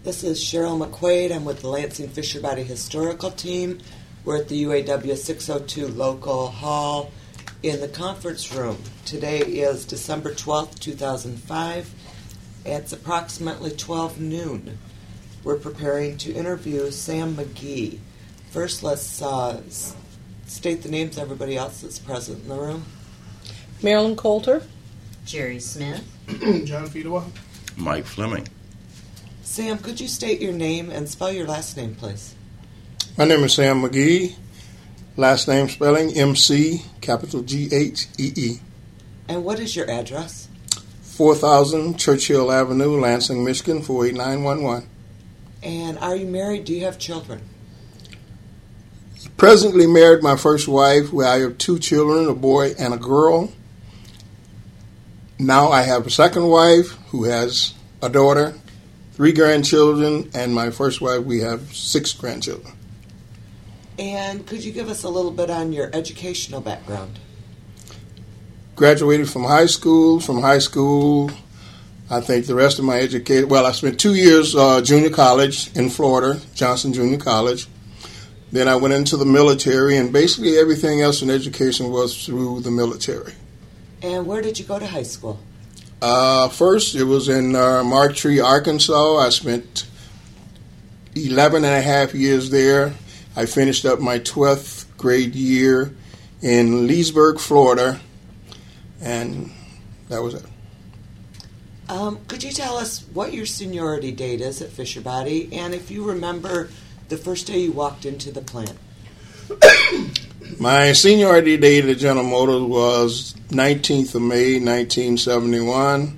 This is Cheryl McQuaid. I'm with the Lansing Fisher Body Historical Team. We're at the UAW 602 Local Hall in the conference room. Today is December 12th, 2005. It's approximately 12 noon. We're preparing to interview Sam McGee. First, let's state the names of everybody else that's present in the room. Marilyn Coulter. Jerry Smith. John Fedewa. Mike Fleming. Sam, could you state your name and spell your last name, please? My name is Sam McGee. Last name spelling MC, capital G-H-E-E. And what is your address? 4000 Churchill Avenue, Lansing, Michigan, 48911. And are you married? Do you have children? Presently married my first wife, where I have 2 children, a boy and a girl. Now I have a second wife who has a daughter, 3 grandchildren, and my first wife, we have 6 grandchildren. And could you give us a little bit on your educational background? Graduated from high school. From high school, I think the rest of my education, well, I spent 2 years junior college in Florida, Johnson Junior College. Then I went into the military, and basically everything else in education was through the military. And where did you go to high school? First, it was in Marktree, Arkansas. I spent 11 and a half years there. I finished up my 12th grade year in Leesburg, Florida, and that was it. Could you tell us what your seniority date is at Fisher Body, and if you remember the first day you walked into the plant? My seniority date at General Motors was 19th of May, 1971.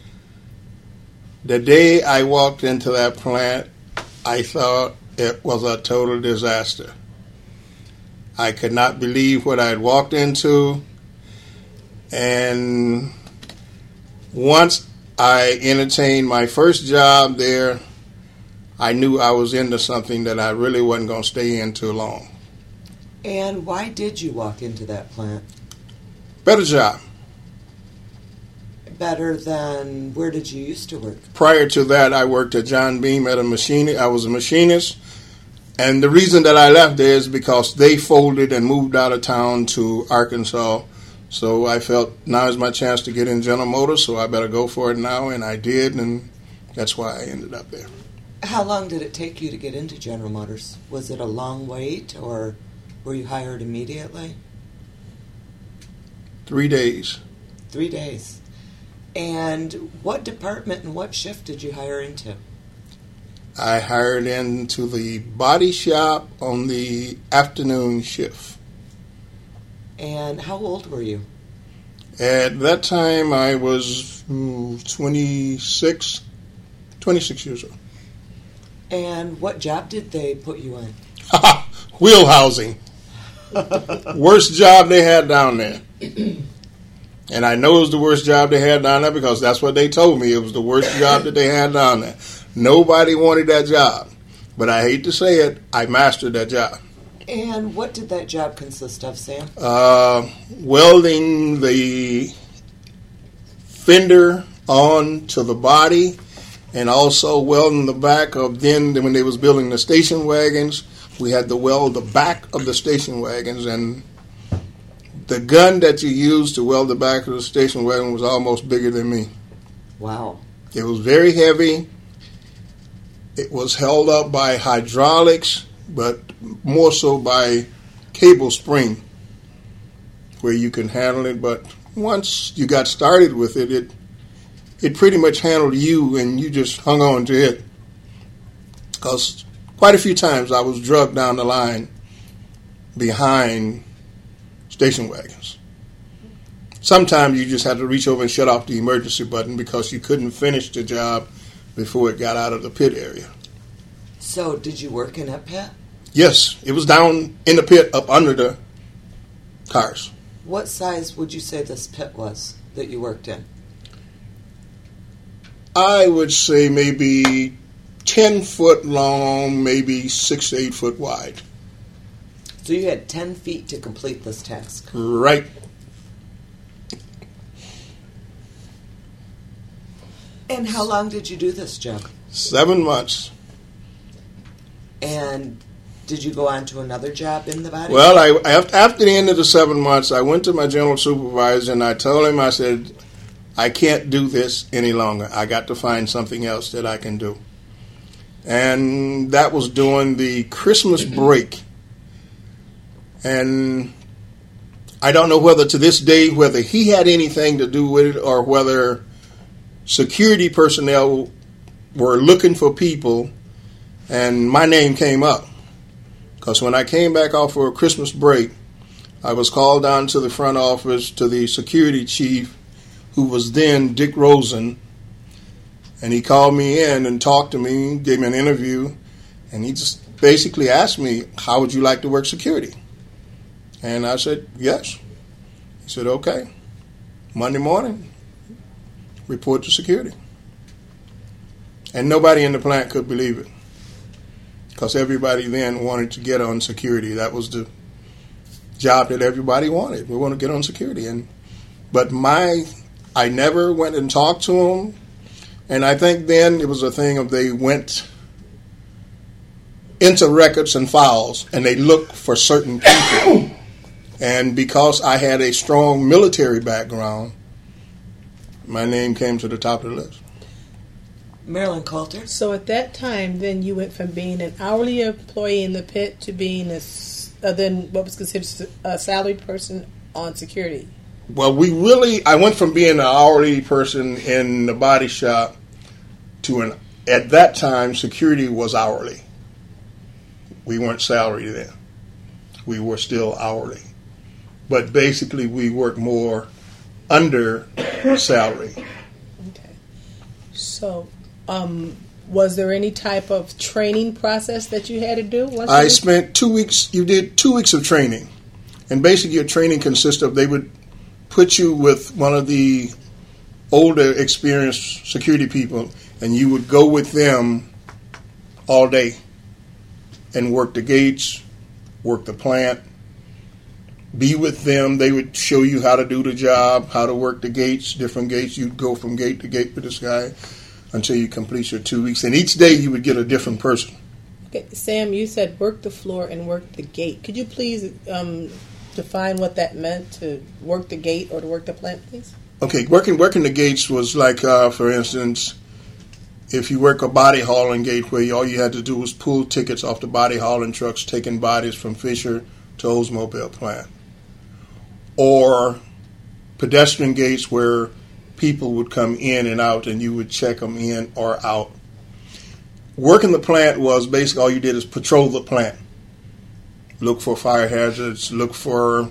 The day I walked into that plant, I thought it was a total disaster. I could not believe what I had walked into. And once I entertained my first job there, I knew I was into something that I really wasn't going to stay in too long. And why did you walk into that plant? Better job. Better than where did you used to work? Prior to that, I worked at John Beam at a machine. I was a machinist. And the reason that I left there is because they folded and moved out of town to Arkansas. So I felt now is my chance to get in General Motors, so I better go for it now. And I did, and that's why I ended up there. How long did it take you to get into General Motors? Was it a long wait, or were you hired immediately? 3 days. 3 days. And what department and what shift did you hire into? I hired into the body shop on the afternoon shift. And how old were you? At that time, I was 26 years old. And what job did they put you in? Wheel housing. Worst job they had down there. And I know it was the worst job they had down there because that's what they told me. It was the worst job that they had down there. Nobody wanted that job. But I hate to say it, I mastered that job. And what did that job consist of, Sam? Welding the fender on to the body, and also welding the back of, then when they was building the station wagons, we had to weld the back of the station wagons, and the gun that you used to weld the back of the station wagon was almost bigger than me. Wow. It was very heavy. It was held up by hydraulics, but more so by cable spring, where you can handle it. But once you got started with it, it pretty much handled you, and you just hung on to it. Because quite a few times I was drugged down the line behind station wagons. Sometimes you just had to reach over and shut off the emergency button because you couldn't finish the job before it got out of the pit area. So did you work in a pit? Yes, it was down in the pit up under the cars. What size would you say this pit was that you worked in? I would say maybe 10 foot long, maybe 6 to 8 foot wide. So you had 10 feet to complete this task. Right. And how long did you do this job? 7 months. And did you go on to another job in the body? Well, after the end of the 7 months, I went to my general supervisor and I told him, I said, I can't do this any longer. I got to find something else that I can do. And that was during the Christmas break. And I don't know whether to this day, whether he had anything to do with it or whether security personnel were looking for people and my name came up. Because when I came back off for a Christmas break, I was called down to the front office to the security chief, who was then Dick Rosen, and he called me in and talked to me, gave me an interview, and he just basically asked me, how would you like to work security? And I said, yes. He said, okay. Monday morning, report to security. And nobody in the plant could believe it, because everybody then wanted to get on security. That was the job that everybody wanted. We want to get on security. But I never went and talked to them. And I think then it was a thing of they went into records and files and they looked for certain people. And because I had a strong military background, my name came to the top of the list. Marilyn Coulter. So at that time, then you went from being an hourly employee in the pit to being then what was considered a salaried person on security. Well, I went from being an hourly person in the body shop to at that time, security was hourly. We weren't salaried then. We were still hourly. But basically, we worked more under salary. Okay. So, was there any type of training process that you had to do? I spent 2 weeks. You did 2 weeks of training. And basically, your training consists of, they would put you with one of the older, experienced security people, and you would go with them all day and work the gates, work the plant, be with them. They would show you how to do the job, how to work the gates, different gates. You'd go from gate to gate with this guy until you complete your 2 weeks. And each day you would get a different person. Okay, Sam, you said work the floor and work the gate. Could you please define what that meant, to work the gate or to work the plant, please? Okay, working the gates was like, for instance, if you work a body hauling gate where all you had to do was pull tickets off the body hauling trucks taking bodies from Fisher to Oldsmobile plant. Or pedestrian gates where people would come in and out and you would check them in or out. Working the plant was basically all you did is patrol the plant. Look for fire hazards, look for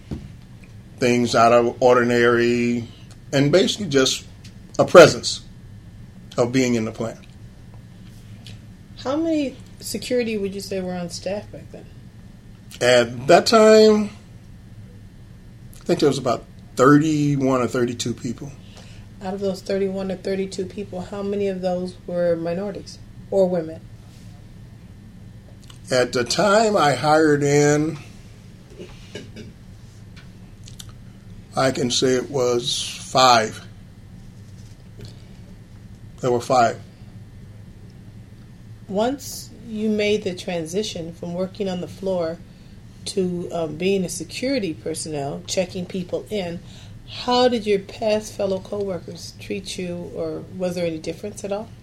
things out of ordinary, and basically just a presence of being in the plant. How many security would you say were on staff back then? At that time, I think there was about 31 or 32 people. Out of those 31 or 32 people, how many of those were minorities or women? At the time I hired in, I can say it was 5. There were 5. Once you made the transition from working on the floor to being a security personnel, checking people in, how did your past fellow coworkers treat you, or was there any difference at all?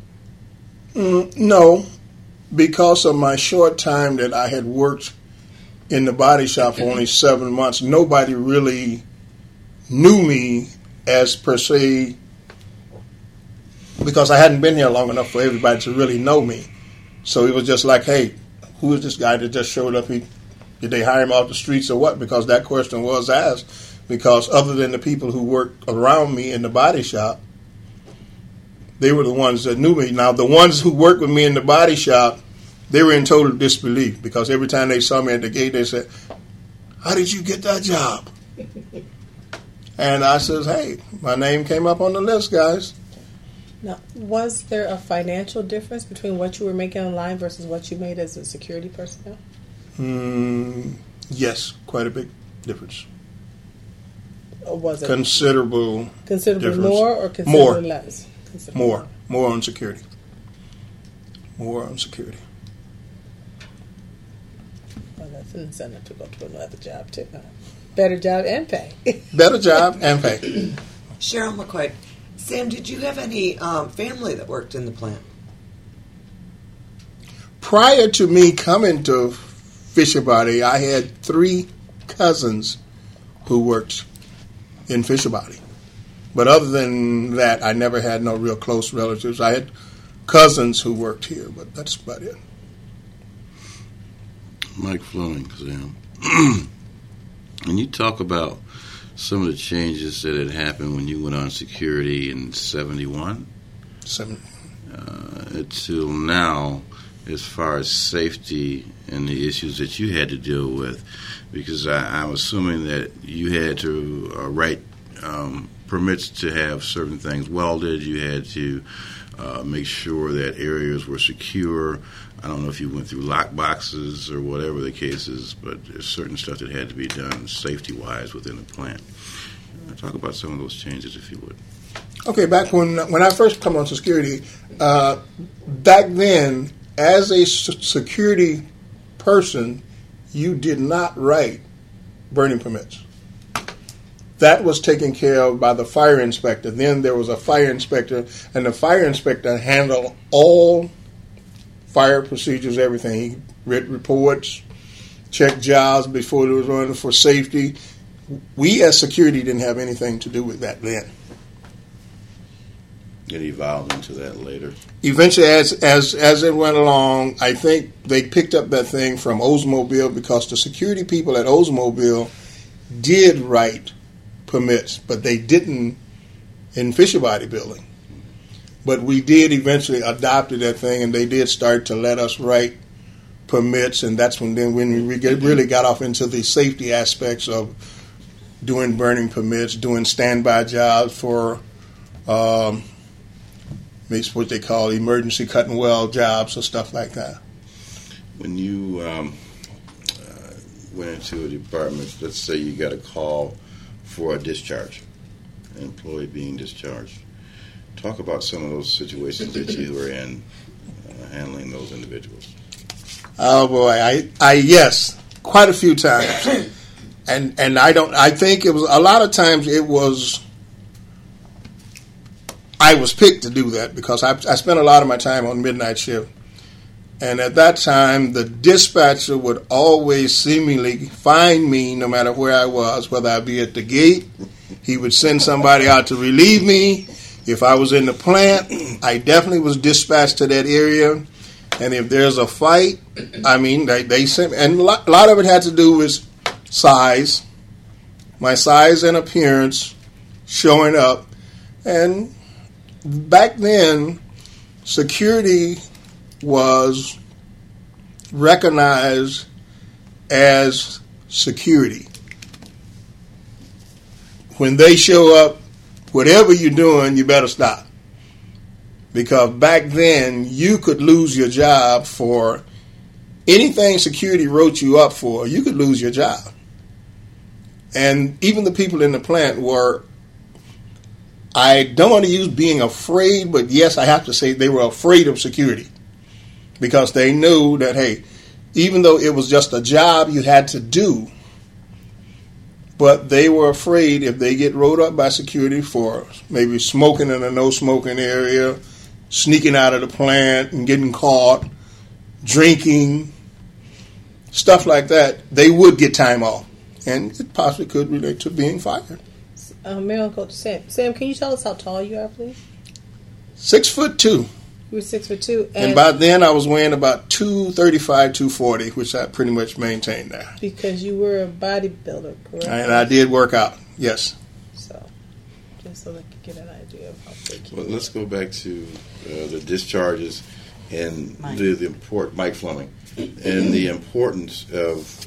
No, because of my short time that I had worked in the body shop for only 7 months, nobody really knew me as per se, because I hadn't been here long enough for everybody to really know me. So it was just like, hey, who is this guy that just showed up? Did they hire him off the streets or what? Because that question was asked. Because other than the people who worked around me in the body shop, they were the ones that knew me. Now, the ones who worked with me in the body shop, they were in total disbelief, because every time they saw me at the gate, they said, how did you get that job? And I says, hey, my name came up on the list, guys. Now, was there a financial difference between what you were making online versus what you made as a security personnel? Yes, quite a big difference. Or was it considerable difference. More or considerably less? More on security. More on security. Well, that's an incentive to go to another job too. Better job and pay. Better job and pay. Cheryl McQuaid. Sam, did you have any family that worked in the plant? Prior to me coming to Fisher Body, I had 3 cousins who worked in Fisher Body. But other than that, I never had no real close relatives. I had cousins who worked here, but that's about it. Mike Fleming, Sam. When you talk about some of the changes that had happened when you went on security in 71 until now, as far as safety and the issues that you had to deal with, because I'm assuming that you had to write permits to have certain things welded. You had to make sure that areas were secure. I don't know if you went through lock boxes or whatever the case is, but there's certain stuff that had to be done safety-wise within the plant. Talk about some of those changes, if you would. Okay, back when I first come on security, back then, as a security person, you did not write burning permits. That was taken care of by the fire inspector. Then there was a fire inspector, and the fire inspector handled all fire procedures, everything. He read reports, checked jobs before it was running for safety. We as security didn't have anything to do with that then. It evolved into that later. Eventually, as it went along, I think they picked up that thing from Oldsmobile because the security people at Oldsmobile did write permits, but they didn't in Fisher Body building. But we did eventually adopt that thing, and they did start to let us write permits, and that's when we really got off into the safety aspects of doing burning permits, doing standby jobs for what they call emergency cut and weld jobs or stuff like that. When you went into a department, let's say you got a call for a discharge, an employee being discharged. Talk about some of those situations that you were in handling those individuals. Oh boy, I yes, quite a few times, and I think it was a lot of times I was picked to do that because I spent a lot of my time on midnight shift. And at that time, the dispatcher would always seemingly find me no matter where I was, whether I be at the gate. He would send somebody out to relieve me. If I was in the plant, I definitely was dispatched to that area. And if there's a fight, I mean, they sent me. And a lot of it had to do with size, my size and appearance showing up. And back then, security was recognized as security. When they show up, whatever you're doing, you better stop. Because back then, you could lose your job for anything security wrote you up for, you could lose your job. And even the people in the plant were, I don't want to use being afraid, but yes, I have to say they were afraid of security. Because they knew that, hey, even though it was just a job you had to do, but they were afraid if they get rolled up by security for maybe smoking in a no-smoking area, sneaking out of the plant and getting caught, drinking, stuff like that, they would get time off. And it possibly could relate to being fired. Maryland Coach Sam. Sam, can you tell us how tall you are, please? 6'2". You were 6'2". And by then I was weighing about 235, 240, which I pretty much maintained there. Because you were a bodybuilder, correct? And I did work out, yes. So, just so they could get an idea of how big you were. Let's go back to the discharges and the important, Mike Fleming, and the importance of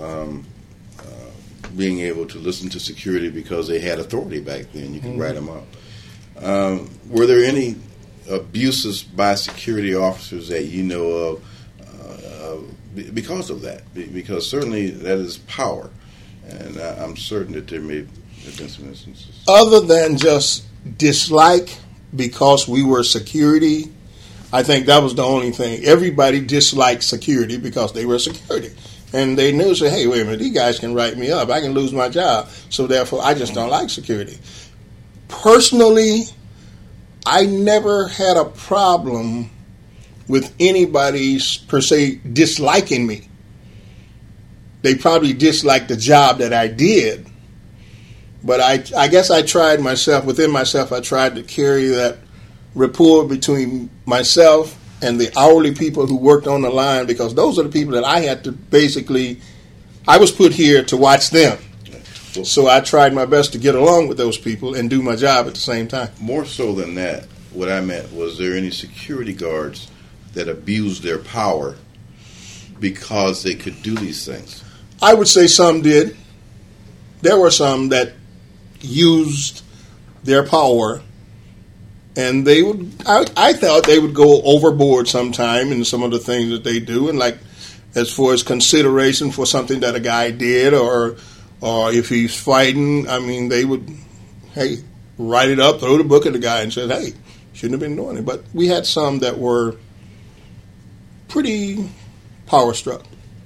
being able to listen to security because they had authority back then. You could write them up. Were there any abuses by security officers that you know of because of that? Because certainly that is power, and I'm certain that there may have been some instances. Other than just dislike, because we were security, I think that was the only thing. Everybody disliked security because they were security. And they knew, say, hey, wait a minute, these guys can write me up. I can lose my job. So therefore, I just don't like security. Personally, I never had a problem with anybody's, per se, disliking me. They probably disliked the job that I did. But I guess I tried myself, within myself, I tried to carry that rapport between myself and the hourly people who worked on the line, because those are the people that I had to basically, I was put here to watch them. So I tried my best to get along with those people and do my job at the same time. More so than that, what I meant, was there any security guards that abused their power because they could do these things? I would say some did. There were some that used their power, and they would. I thought they would go overboard sometime in some of the things that they do, and like as far as consideration for something that a guy did, or if he's fighting, I mean, they would, hey, write it up, throw the book at the guy, and say, hey, shouldn't have been doing it. But we had some that were pretty power struck.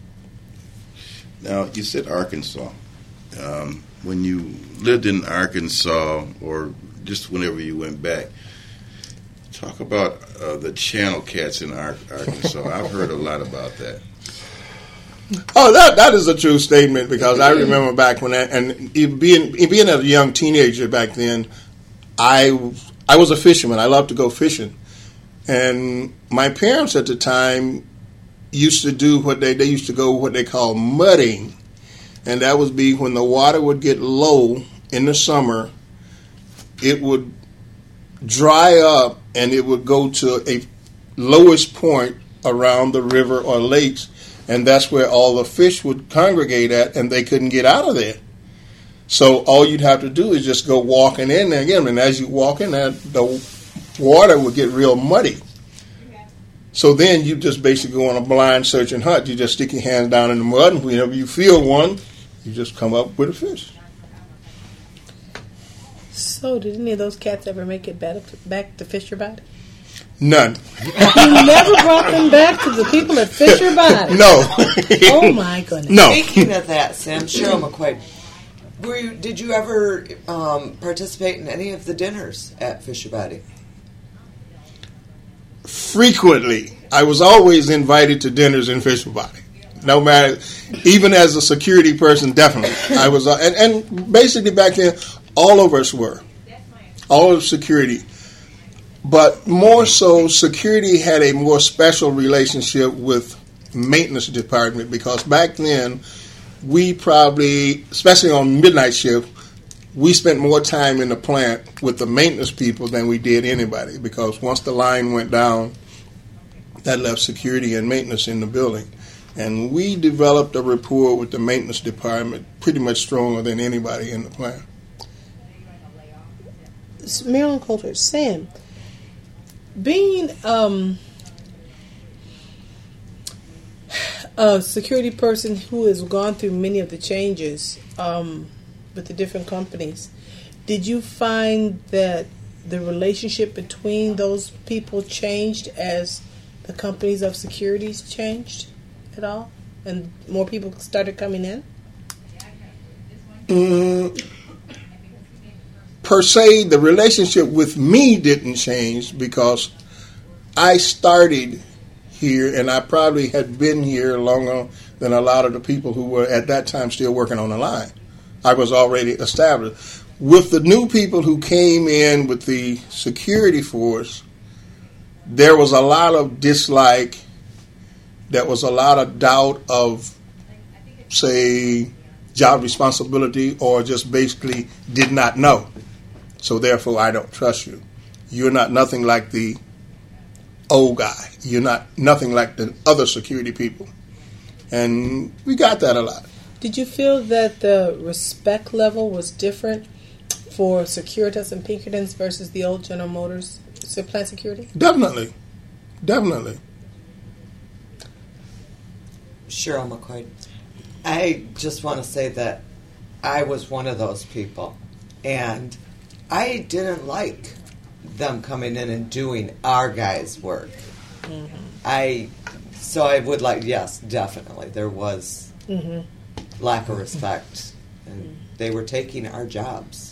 Now, you said Arkansas. When you lived in Arkansas, or just whenever you went back, talk about the channel cats in Arkansas. I've heard a lot about that. Oh, that is a true statement, because I remember back when and being a young teenager back then, I was a fisherman. I loved to go fishing, and my parents at the time used to do what they used to go what they call mudding. And that would be when the water would get low in the summer, it would dry up and it would go to a lowest point around the river or lakes, and that's where all the fish would congregate at, and they couldn't get out of there. So all you'd have to do is just go walking in there again, and as you walk in there, the water would get real muddy. So then you just basically go on a blind search and hunt. You just stick your hands down in the mud, and whenever you feel one, you just come up with a fish. So did any of those cats ever make it back to Fisher Body? None. You never brought them back to the people at Fisher Body? No. Oh, my goodness. No. Speaking of that, Sam, Cheryl McQuaid, did you ever participate in any of the dinners at Fisher Body? Frequently. I was always invited to dinners in Fisher Body. No matter, even as a security person, definitely. I was, and basically back then, all of us were. All of security. But more so, security had a more special relationship with maintenance department, because back then, we probably, especially on midnight shift, we spent more time in the plant with the maintenance people than we did anybody, because once the line went down, that left security and maintenance in the building. And we developed a rapport with the maintenance department pretty much stronger than anybody in the plant. Marilyn Coulter, Sam, being a security person who has gone through many of the changes with the different companies, did you find that the relationship between those people changed as the companies of securities changed at all, and more people started coming in? Per se, the relationship with me didn't change, because I started here, and I probably had been here longer than a lot of the people who were at that time still working on the line. I was already established. With the new people who came in with the security force, there was a lot of dislike. There was a lot of doubt of, say, job responsibility, or just basically did not know. So therefore, I don't trust you. You're not nothing like the old guy. You're not nothing like the other security people. And we got that a lot. Did you feel that the respect level was different for Securitas and Pinkertons versus the old General Motors plant security? Definitely. Definitely. Cheryl McQuaid, I just want to say that I was one of those people, and I didn't like them coming in and doing our guys' work. So I would like, yes, definitely. There was lack of respect. And they were taking our jobs.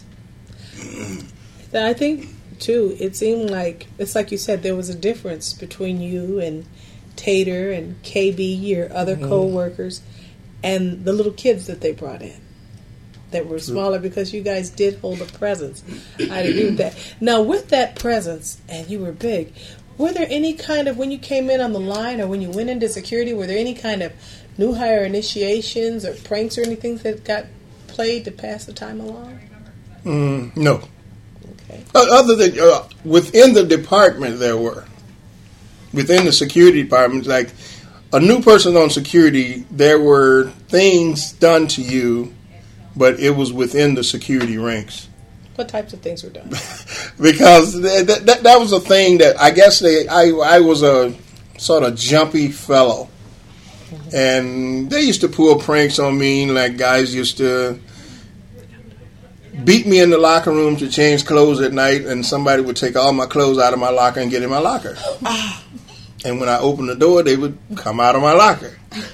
I think, too, it seemed like, it's like you said, there was a difference between you and Tater and KB, your other co-workers, and the little kids that they brought in that were smaller, because you guys did hold a presence. I agree with that. Now, with that presence, and you were big, were there any kind of, when you came in on the line or when you went into security, were there any kind of new hire initiations or pranks or anything that got played to pass the time along? No. Okay. Other than within the department, there were. Within the security department, like a new person on security, there were things done to you, but it was within the security ranks. What types of things were done? Because that was a thing that I guess I was a sort of jumpy fellow. And they used to pull pranks on me, like guys used to beat me in the locker room to change clothes at night, and somebody would take all my clothes out of my locker and get in my locker. And when I opened the door, they would come out of my locker.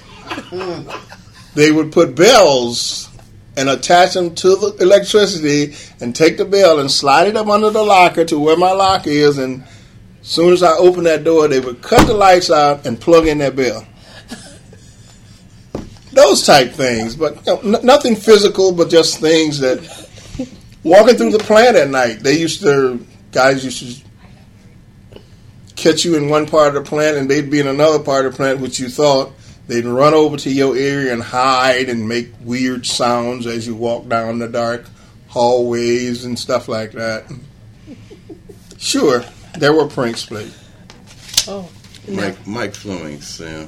They would put bells and attach them to the electricity and take the bell and slide it up under the locker to where my locker is, and as soon as I opened that door, they would cut the lights out and plug in that bell. Those type things, but nothing physical, but just things that, walking through the plant at night, guys used to catch you in one part of the plant and they'd be in another part of the plant, which you thought. They'd run over to your area and hide and make weird sounds as you walk down the dark hallways and stuff like that. Sure, there were pranks played. Oh, Mike Fleming, Sam.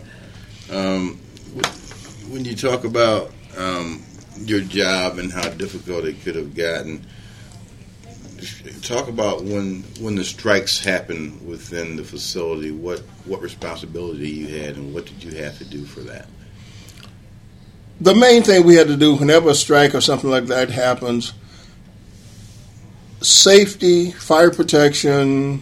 When you talk about your job and how difficult it could have gotten, talk about when the strikes happened within the facility, what responsibility you had and what did you have to do for that? The main thing we had to do whenever a strike or something like that happens, safety, fire protection,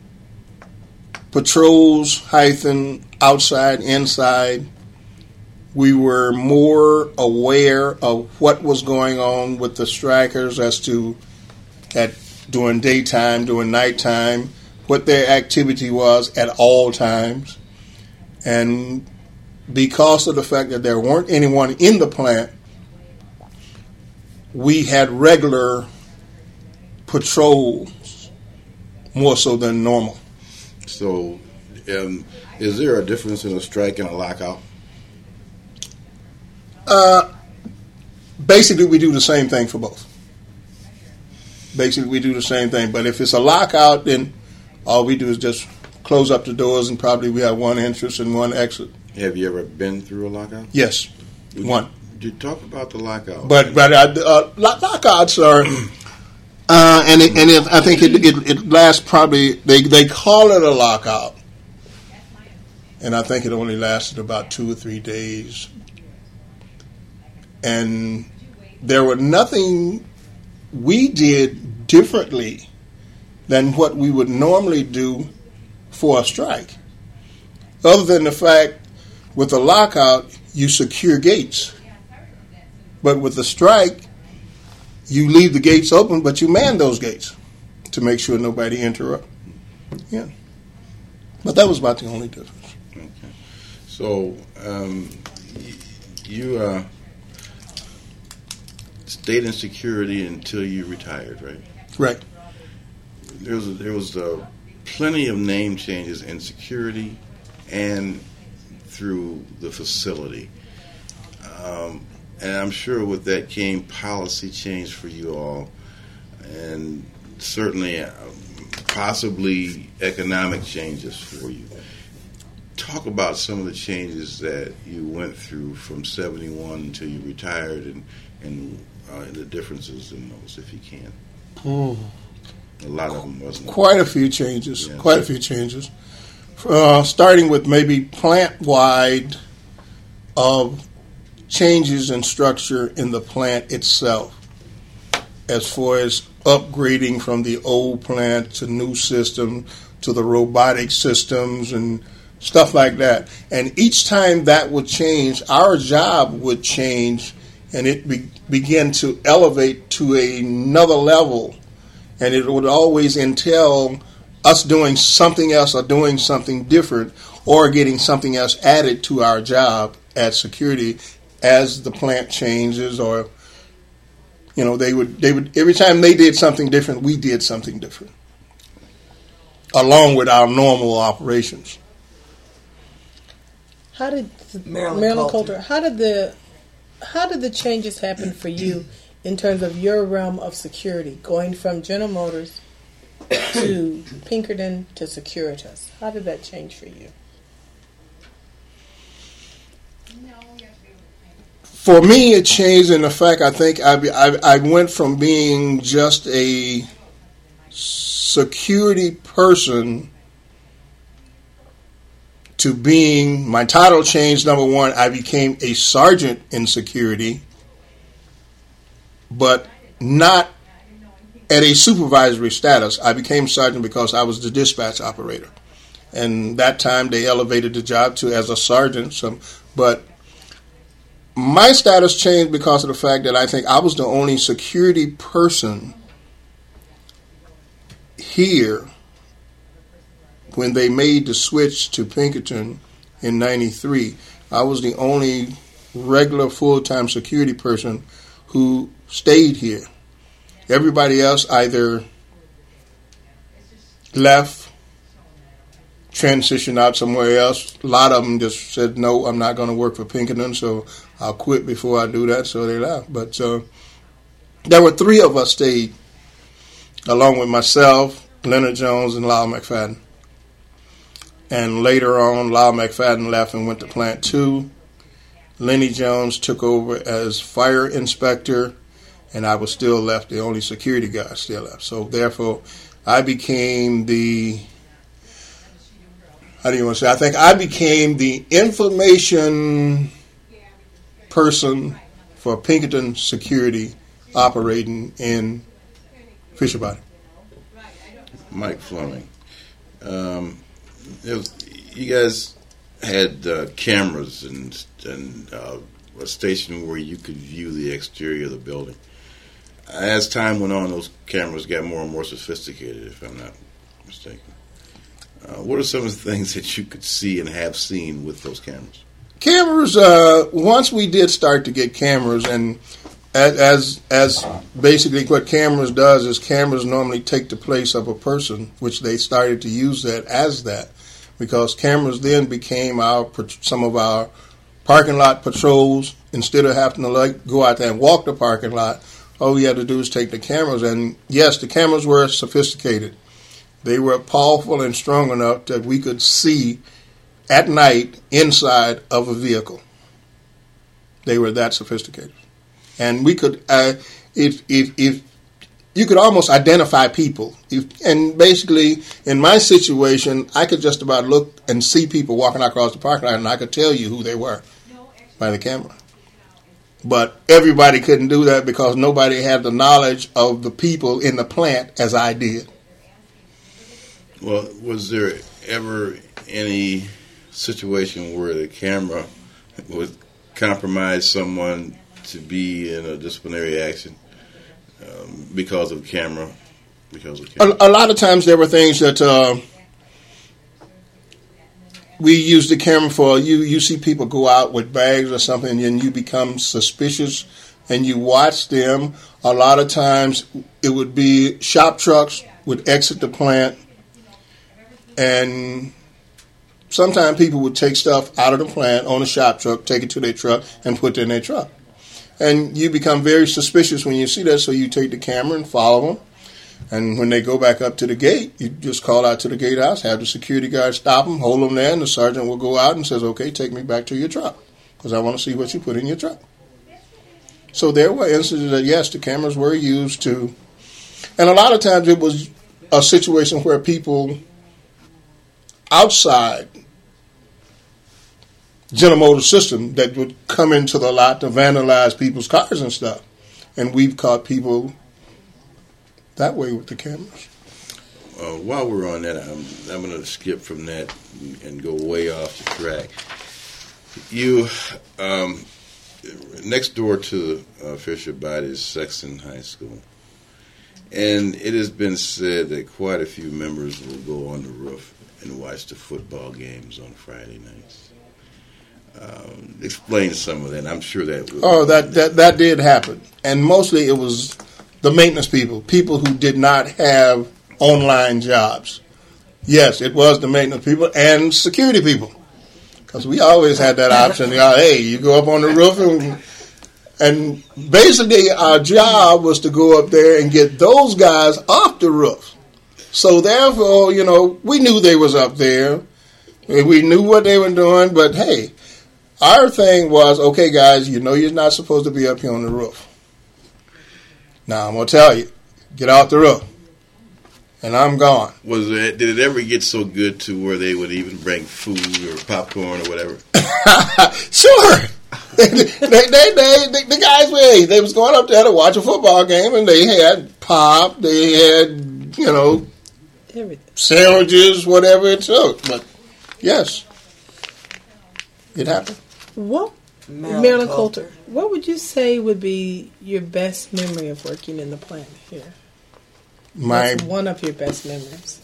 patrols, hyphen, outside, inside. We were more aware of what was going on with the strikers as to during daytime, during nighttime, what their activity was at all times. And because of the fact that there weren't anyone in the plant, we had regular patrols more so than normal. So, is there a difference in a strike and a lockout? Basically, we do the same thing for both. Basically, we do the same thing. But if it's a lockout, then all we do is just close up the doors, and probably we have one entrance and one exit. Have you ever been through a lockout? Yes, one. You talk about the lockout. But lockouts are, I think it lasts probably. They call it a lockout, and I think it only lasted about 2 or 3 days. And there were nothing we did differently than what we would normally do for a strike. Other than the fact, with a lockout, you secure gates. But with a strike, you leave the gates open, but you man those gates to make sure nobody interrupts. Yeah. But that was about the only difference. Okay. So, you stayed in security until you retired, right? Right. There was plenty of name changes in security and through the facility. And I'm sure with that came policy change for you all, and certainly possibly economic changes for you. Talk about some of the changes that you went through from 71 until you retired, and the differences in those, if you can. A lot of them wasn't. Quite a few changes. Yeah. Quite a few changes. Starting with maybe plant-wide changes in structure in the plant itself, as far as upgrading from the old plant to new system to the robotic systems and stuff like that. And each time that would change, our job would change, and it begin to elevate to another level. And it would always entail us doing something else or doing something different or getting something else added to our job at security as the plant changes, or they would every time they did something different, we did something different along with our normal operations. How did Marilyn Coulter? How did the changes happen for you in terms of your realm of security, going from General Motors to Pinkerton to Securitas? How did that change for you? For me, it changed in the fact I think I went from being just a security person to being, my title changed. Number one, I became a sergeant in security, but not at a supervisory status. I became sergeant because I was the dispatch operator. And that time they elevated the job to as a sergeant. But my status changed because of the fact that I think I was the only security person here when they made the switch to Pinkerton in 93. I was the only regular full-time security person who stayed here. Everybody else either left, transitioned out somewhere else. A lot of them just said, no, I'm not going to work for Pinkerton, so I'll quit before I do that, so they left. But there were three of us stayed, along with myself, Leonard Jones, and Lyle McFadden. And later on, Lyle McFadden left and went to Plant 2. Lenny Jones took over as fire inspector, and I was still left, the only security guy still left. So therefore, I became the, I think I became the information person for Pinkerton Security operating in Fisher Body. Mike Fleming. You guys had cameras and a station where you could view the exterior of the building. As time went on, those cameras got more and more sophisticated, if I'm not mistaken. What are some of the things that you could see and have seen with those cameras? Cameras, once we did start to get cameras, and as basically what cameras does is cameras normally take the place of a person, which they started to use that as that, because cameras then became some of our parking lot patrols. Instead of having to go out there and walk the parking lot, all we had to do is take the cameras. And yes, the cameras were sophisticated. They were powerful and strong enough that we could see at night inside of a vehicle. They were that sophisticated. And we could, if you could almost identify people. And basically, in my situation, I could just about look and see people walking across the parking lot, and I could tell you who they were by the camera. But everybody couldn't do that because nobody had the knowledge of the people in the plant as I did. Well, was there ever any situation where the camera would compromise someone to be in a disciplinary action because of camera? A lot of times there were things that we use the camera for. You see people go out with bags or something, and you become suspicious, and you watch them. A lot of times it would be shop trucks would exit the plant, and sometimes people would take stuff out of the plant on a shop truck, take it to their truck, and put it in their truck. And you become very suspicious when you see that, so you take the camera and follow them. And when they go back up to the gate, you just call out to the gatehouse, have the security guard stop them, hold them there, and the sergeant will go out and says, okay, take me back to your truck, because I want to see what you put in your truck. So there were instances that, yes, the cameras were used to, and a lot of times it was a situation where people outside General Motors system that would come into the lot to vandalize people's cars and stuff. And we've caught people that way with the cameras. While we're on that, I'm going to skip from that and go way off the track. You, next door to Fisher Body is Sexton High School. And it has been said that quite a few members will go on the roof and watch the football games on Friday nights. Explain some of that. I'm sure that that did happen. And mostly it was the maintenance people who did not have online jobs. Yes, it was the maintenance people and security people. Because we always had that option. Hey, you go up on the roof and basically our job was to go up there and get those guys off the roof. So therefore, we knew they was up there. We knew what they were doing, but hey, our thing was, okay guys, you're not supposed to be up here on the roof. Now I'm going to tell you, get off the roof. And I'm gone. Did it ever get so good to where they would even bring food or popcorn or whatever? Sure. The guys, they was going up there to watch a football game, and they had pop, they had, everything, sandwiches, whatever it took. But yes, it happened. What, Marilyn Coulter, what would you say would be your best memory of working in the plant here? What's one of your best memories?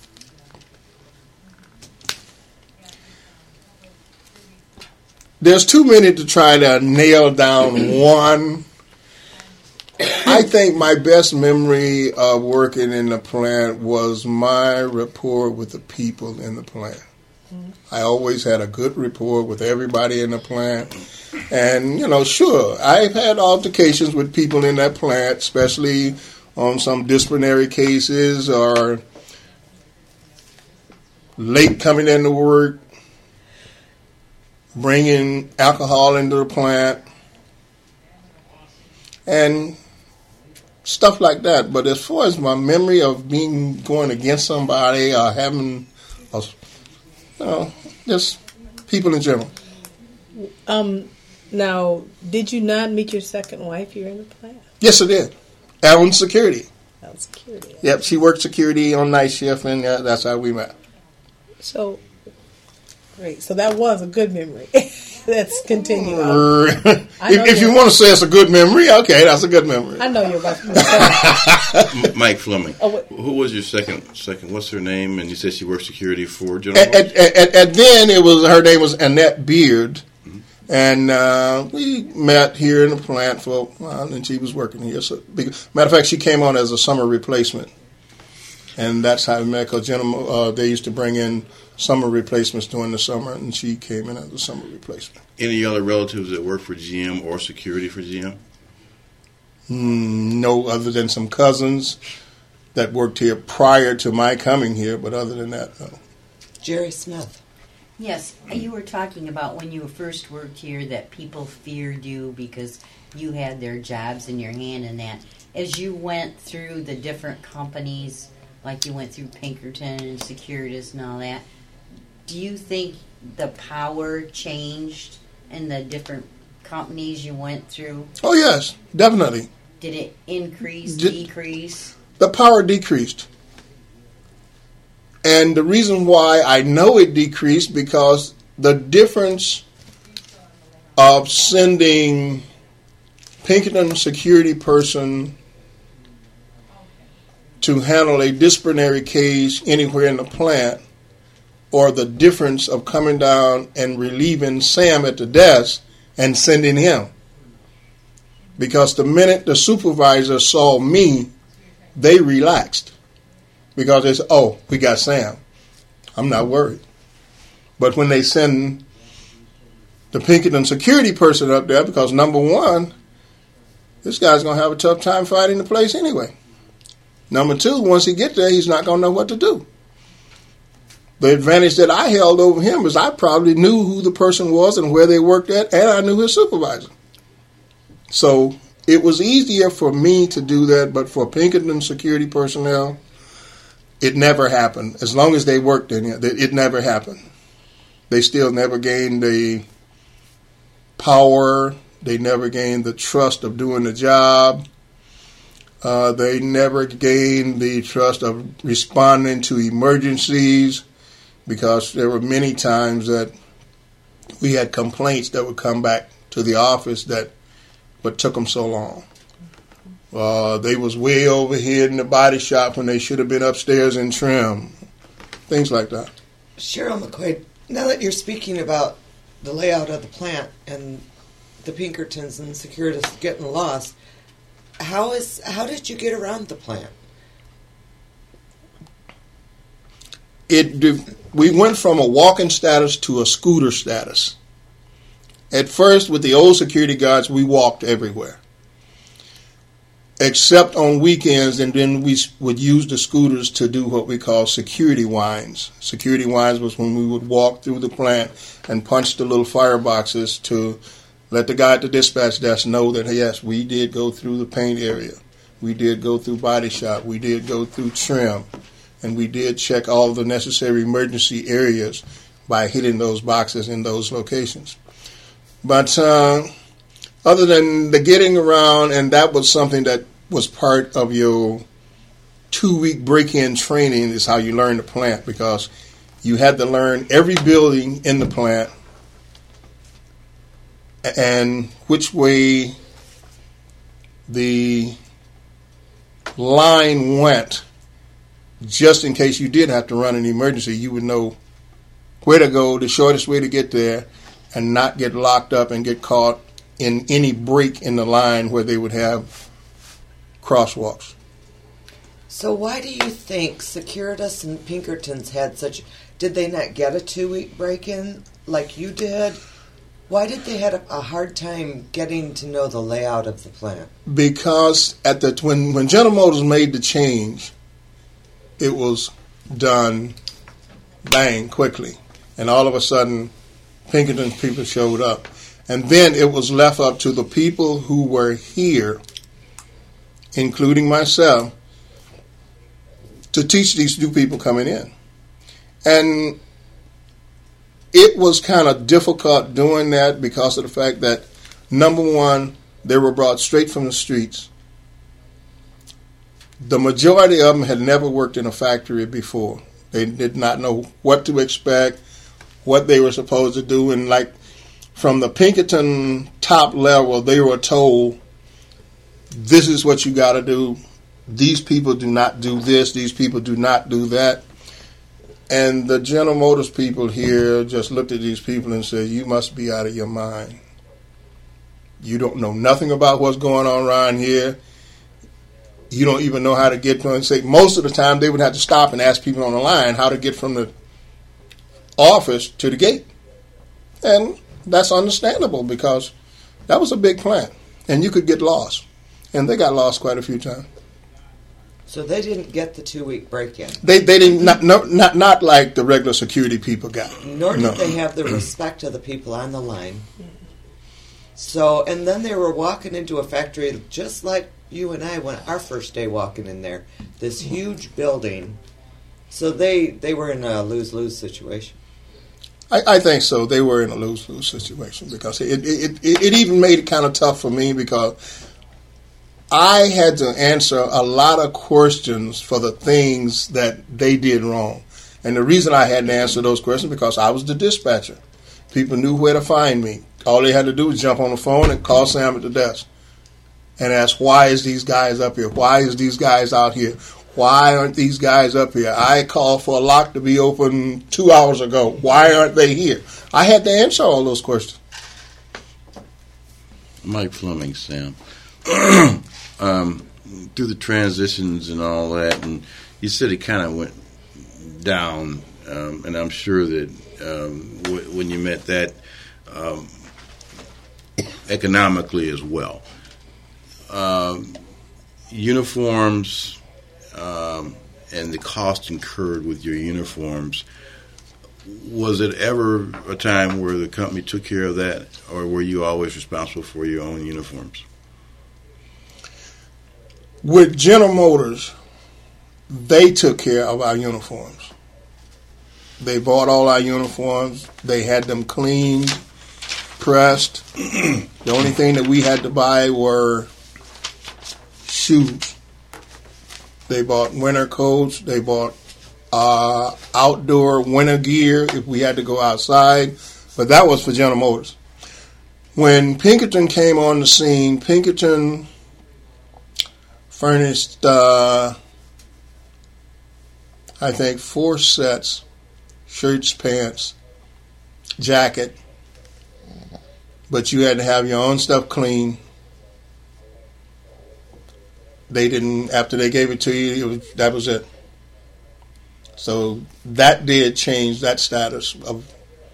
There's too many to try to nail down one. I think my best memory of working in the plant was my rapport with the people in the plant. I always had a good rapport with everybody in the plant. And, sure, I've had altercations with people in that plant, especially on some disciplinary cases or late coming into work, bringing alcohol into the plant, and stuff like that. But as far as my memory of going against somebody or having, just people in general. Now, did you not meet your second wife here in the plant? Yes, I did. On security. On security. Yep, she worked security on night shift, and that's how we met. So, great. So that was a good memory. Let's continue on. If you want to say it's a good memory, okay, that's a good memory. I know you're about to say. Mike Fleming. Who was your second? What's her name? And you said she worked security for General Motors? And then her name was Annette Beard. And we met here in the plant for a while, and she was working here. So, matter of fact, she came on as a summer replacement. And that's how we met, because they used to bring in summer replacements during the summer, and she came in as a summer replacement. Any other relatives that work for GM or security for GM? No, other than some cousins that worked here prior to my coming here, but other than that, no. Jerry Smith. Yes, you were talking about when you first worked here that people feared you because you had their jobs in your hand and that. As you went through the different companies, like you went through Pinkerton and Securitas and all that, do you think the power changed in the different companies you went through? Oh, yes, definitely. Did it increase, decrease? The power decreased. And the reason why I know it decreased, because the difference of sending Pinkerton security person to handle a disciplinary case anywhere in the plant, or the difference of coming down and relieving Sam at the desk and sending him. Because the minute the supervisor saw me, they relaxed. Because they said, oh, we got Sam. I'm not worried. But when they send the Pinkerton security person up there, because number one, this guy's going to have a tough time fighting the place anyway. Number two, once he gets there, he's not going to know what to do. The advantage that I held over him is I probably knew who the person was and where they worked at, and I knew his supervisor. So it was easier for me to do that, but for Pinkerton security personnel, it never happened. As long as they worked in it never happened. They still never gained the power. They never gained the trust of doing the job. They never gained the trust of responding to emergencies, because there were many times that we had complaints that would come back to the office that what took them so long. They was way over here in the body shop when they should have been upstairs in trim. Things like that. Cheryl McQuaid, now that you're speaking about the layout of the plant and the Pinkertons and Securitas getting lost, how did you get around the plant? We went from a walking status to a scooter status. At first, with the old security guards, we walked everywhere, except on weekends, and then we would use the scooters to do what we call security winds. Security winds was when we would walk through the plant and punch the little fireboxes to let the guy at the dispatch desk know that, yes, we did go through the paint area. We did go through body shop. We did go through trim. And we did check all the necessary emergency areas by hitting those boxes in those locations. But other than the getting around, and that was something that was part of your 2-week break-in training, is how you learn the plant, because you had to learn every building in the plant and which way the line went, just in case you did have to run an emergency. You would know where to go, the shortest way to get there, and not get locked up and get caught in any break in the line where they would have crosswalks. So why do you think Securitas and Pinkertons had such... Did they not get a 2-week break-in like you did? Why did they have a hard time getting to know the layout of the plant? Because when General Motors made the change, it was done, bang, quickly. And all of a sudden, Pinkerton's people showed up. And then it was left up to the people who were here, including myself, to teach these new people coming in. And it was kind of difficult doing that because of the fact that, number one, they were brought straight from the streets. The majority of them had never worked in a factory before. They did not know what to expect, what they were supposed to do. And like from the Pinkerton top level, they were told, this is what you got to do. These people do not do this. These people do not do that. And the General Motors people here just looked at these people and said, you must be out of your mind. You don't know nothing about what's going on around here. You don't even know how to get to it. Say, most of the time they would have to stop and ask people on the line how to get from the office to the gate. And that's understandable because that was a big plant. And you could get lost. And they got lost quite a few times. So they didn't get the 2-week break-in. They didn't, not like the regular security people got. Nor did they have the respect of the people on the line. So, and then they were walking into a factory just like you and I went our first day walking in there. This huge building. So they were in a lose-lose situation. I think so. They were in a lose-lose situation because it even made it kind of tough for me because I had to answer a lot of questions for the things that they did wrong. And the reason I had to answer those questions because I was the dispatcher. People knew where to find me. All they had to do was jump on the phone and call Sam at the desk and ask, why is these guys up here? Why is these guys out here? Why aren't these guys up here? I called for a lock to be open 2 hours ago. Why aren't they here? I had to answer all those questions. Mike Fleming, Sam. Through the transitions and all that, and you said it kind of went down, and I'm sure that when you met that economically as well. Uniforms and the cost incurred with your uniforms, was it ever a time where the company took care of that, or were you always responsible for your own uniforms? With General Motors, they took care of our uniforms. They bought all our uniforms. They had them cleaned, pressed. The only thing that we had to buy were shoes. They bought winter coats. They bought outdoor winter gear if we had to go outside. But that was for General Motors. When Pinkerton came on the scene, Pinkerton furnished, I think, 4 sets, shirts, pants, jacket. But you had to have your own stuff clean. They didn't, after they gave it to you, that was it. So that did change that status of,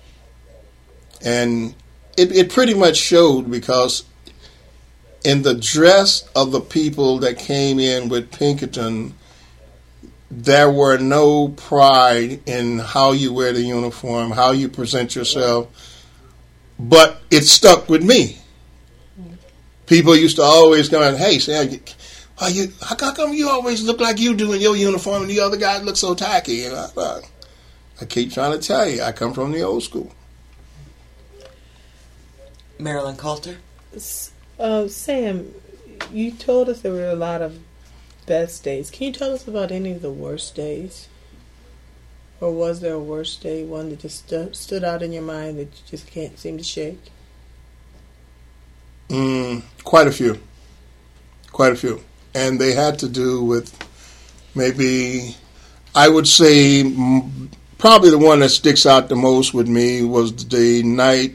and it pretty much showed, because in the dress of the people that came in with Pinkerton, there were no pride in how you wear the uniform, how you present yourself, but it stuck with me. People used to always come and, hey, Sam, how come you always look like you do in your uniform and the other guys look so tacky? And I keep trying to tell you, I come from the old school. Marilyn Coulter? Sam, you told us there were a lot of best days. Can you tell us about any of the worst days? Or was there a worst day, one that just stood out in your mind that you just can't seem to shake? Quite a few. And they had to do with maybe, I would say, probably the one that sticks out the most with me was the night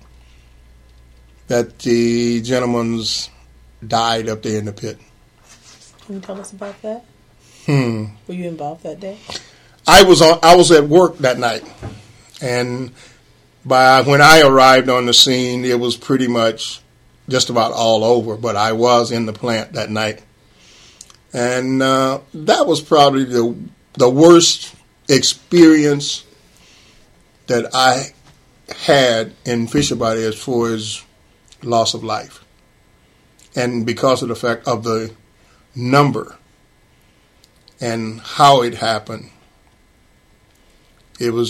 that the gentleman's died up there in the pit. Can you tell us about that? Were you involved that day? I was at work that night, and when I arrived on the scene, it was pretty much just about all over. But I was in the plant that night, and that was probably the worst experience that I had in Fisher Body as far as loss of life, and because of the fact of the number and how it happened. It was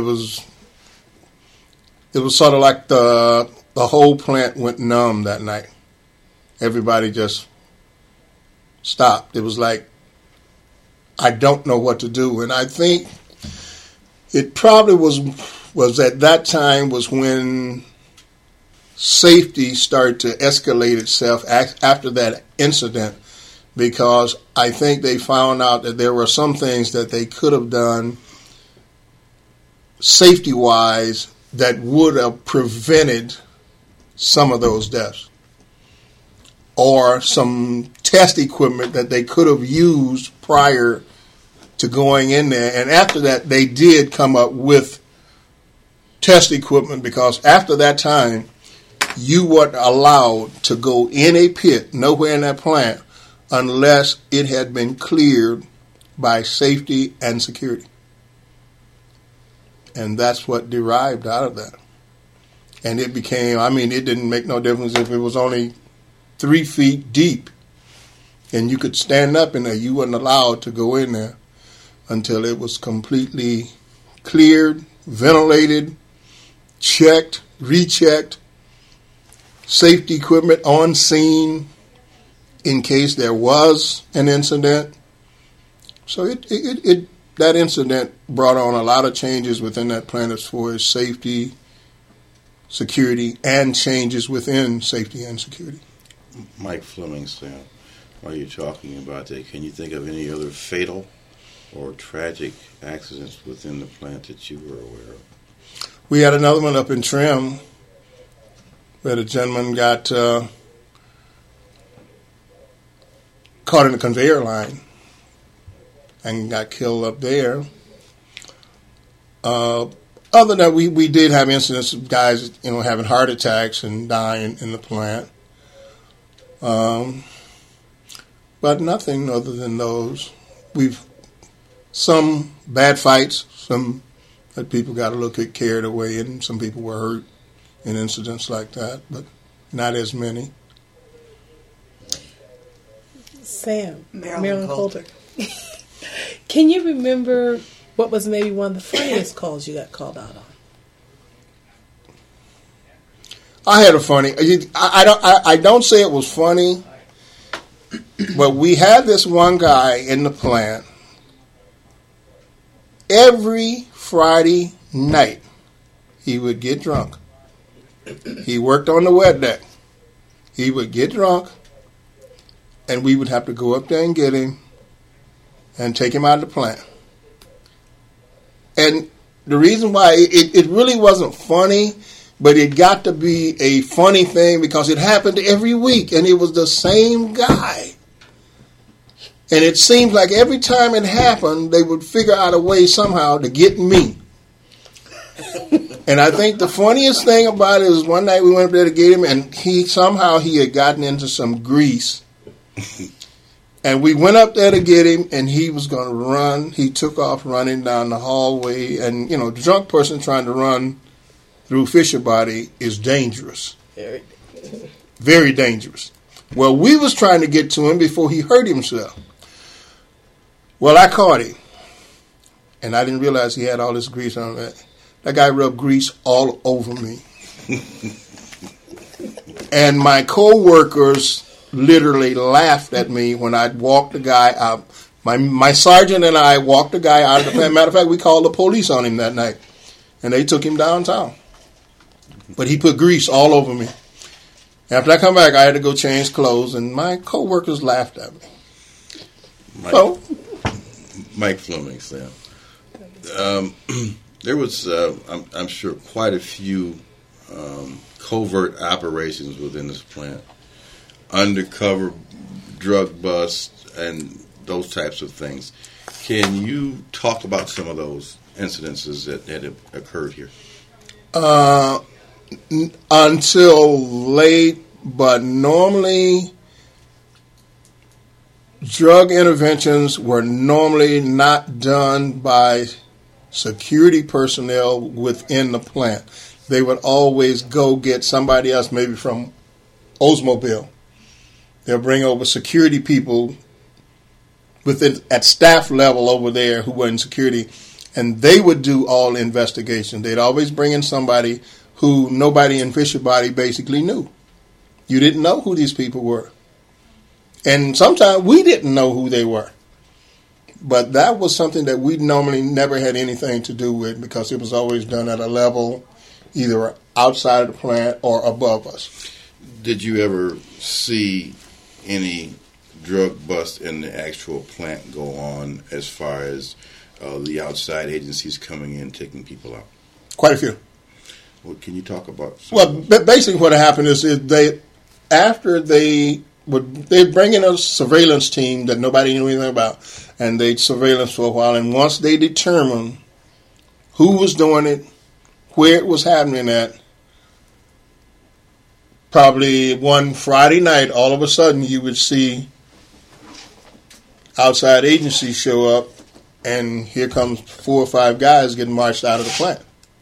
sort of like the whole plant went numb that night. Everybody just stopped. It was like, I don't know what to do. And I think it probably was at that time was when safety started to escalate itself after that incident, because I think they found out that there were some things that they could have done safety-wise that would have prevented some of those deaths, or some test equipment that they could have used prior to going in there. And after that, they did come up with test equipment, because after that time, you weren't allowed to go in a pit, nowhere in that plant, unless it had been cleared by safety and security. And that's what derived out of that. And it became, it didn't make no difference if it was only 3 feet deep and you could stand up in there. You weren't allowed to go in there until it was completely cleared, ventilated, checked, rechecked, safety equipment on scene in case there was an incident. So that incident brought on a lot of changes within that plant as far as safety, security, and changes within safety and security. Mike Fleming, Sam, while you're talking about that, can you think of any other fatal or tragic accidents within the plant that you were aware of? We had another one up in Trim where the gentleman got caught in the conveyor line and got killed up there. Other than that, we did have incidents of guys, having heart attacks and dying in the plant. But nothing other than those. Some bad fights, some that people got a little bit carried away in, some people were hurt in incidents like that, but not as many. Sam, Marilyn Coulter. Can you remember what was maybe one of the funniest calls you got called out on? I had a funny. I don't say it was funny. But we had this one guy in the plant. Every Friday night, he would get drunk. He worked on the wet deck. He would get drunk, and we would have to go up there and get him and take him out of the plant. And the reason why it really wasn't funny, but it got to be a funny thing because it happened every week, and it was the same guy. And it seems like every time it happened, they would figure out a way somehow to get me. And I think the funniest thing about it is one night we went up there to get him, and he had gotten into some grease. And we went up there to get him, and he was going to run. He took off running down the hallway. And, the drunk person trying to run through Fisher Body is dangerous. Very dangerous. Well, we was trying to get to him before he hurt himself. Well, I caught him, and I didn't realize he had all this grease on that. That guy rubbed grease all over me. And my co-workers literally laughed at me when I walked the guy out. My sergeant and I walked the guy out of the plant. Matter of fact, we called the police on him that night, and they took him downtown. But he put grease all over me. After I come back, I had to go change clothes, and my co-workers laughed at me. Mike Fleming, Sam. There was, I'm sure, quite a few covert operations within this plant. Undercover drug busts and those types of things. Can you talk about some of those incidences that had occurred here? Until late, but normally drug interventions were normally not done by security personnel within the plant. They would always go get somebody else, maybe from Oldsmobile. They'll bring over security people at staff level over there who were in security, and they would do all investigation. They'd always bring in somebody who nobody in Fisher Body basically knew. You didn't know who these people were. And sometimes we didn't know who they were. But that was something that we normally never had anything to do with because it was always done at a level either outside of the plant or above us. Did you ever see any drug bust in the actual plant go on as far as the outside agencies coming in taking people out? Quite a few. Well, can you talk about basically what happened is they'd bring in a surveillance team that nobody knew anything about, and they'd surveillance for a while, and once they determined who was doing it, where it was happening at, probably one Friday night, all of a sudden you would see outside agencies show up, and here comes 4 or 5 guys getting marched out of the plant.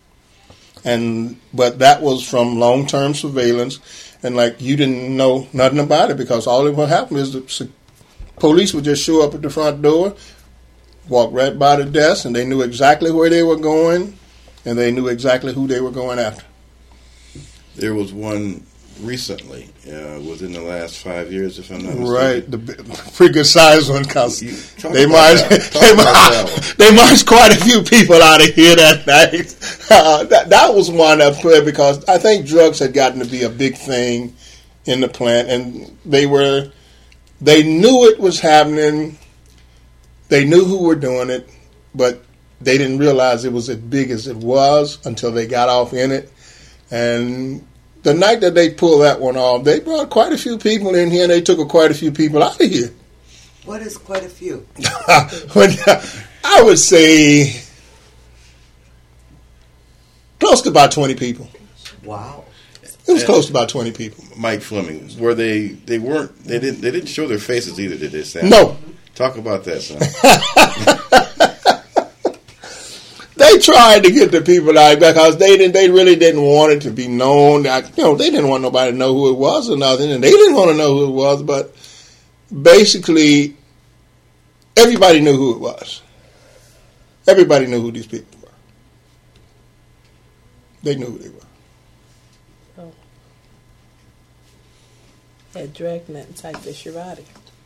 But that was from long-term surveillance, and you didn't know nothing about it because all that would happen is the police would just show up at the front door, walk right by the desk, and they knew exactly where they were going, and they knew exactly who they were going after. There was one recently, within the last 5 years, if I'm not mistaken. Right, the pretty good sized one because they marched quite a few people out of here that night. That was one that played because I think drugs had gotten to be a big thing in the plant, and they knew it was happening. They knew who were doing it, but they didn't realize it was as big as it was until they got off in it. And the night that they pulled that one off, they brought quite a few people in here, and they took quite a few people out of here. What is quite a few? I would say close to about 20 people. Wow. It was close to about 20 people. Mike Fleming, were they didn't show their faces either, did they, Sam? No. Talk about that, son. They tried to get the people out because they really didn't want it to be known. They didn't want nobody to know who it was or nothing, and they didn't want to know who it was. But basically, everybody knew who it was. Everybody knew who these people were. They knew who they were. Oh. That Dragnet inside Fisher Body.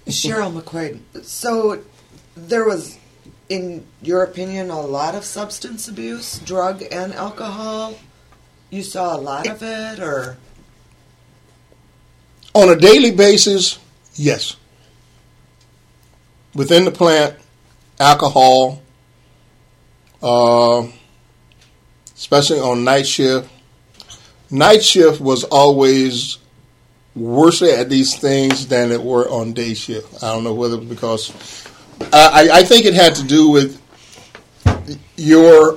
Cheryl McQuaid. So there was, in your opinion, a lot of substance abuse, drug and alcohol? You saw a lot of it, or? On a daily basis, yes. Within the plant, alcohol, especially on night shift. Night shift was always worse at these things than it were on day shift. I don't know whether it was because I think it had to do with your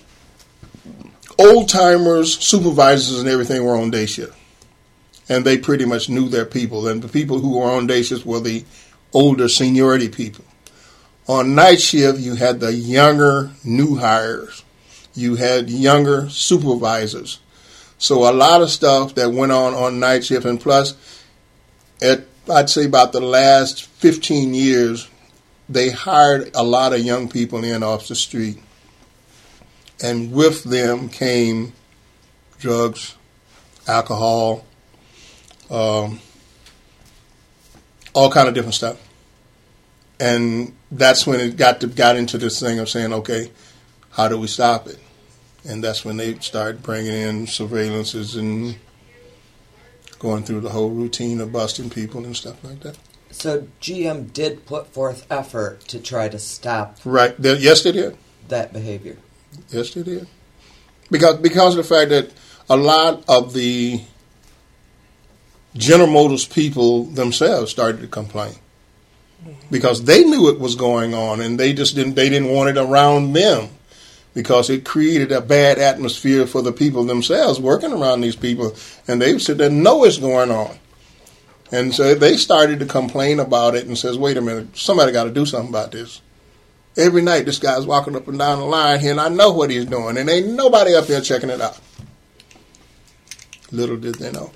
old timers, supervisors, and everything were on day shift, and they pretty much knew their people. And the people who were on day shift were the older seniority people. On night shift, you had the younger new hires. You had younger supervisors. So a lot of stuff that went on night shift, and plus, I'd say about the last 15 years, they hired a lot of young people in off the street. And with them came drugs, alcohol, all kind of different stuff. And that's when it got into this thing of saying, okay, how do we stop it? And that's when they started bringing in surveillances and going through the whole routine of busting people and stuff like that. So GM did put forth effort to try to stop. Right. Yes, they did. That behavior. Yes, they did. Because of the fact that a lot of the General Motors people themselves started to complain because they knew it was going on, and they didn't want it around them because it created a bad atmosphere for the people themselves working around these people, and they said they know it's going on. And so they started to complain about it and says, wait a minute, somebody got to do something about this. Every night this guy's walking up and down the line here, and I know what he's doing, and ain't nobody up here checking it out. Little did they know.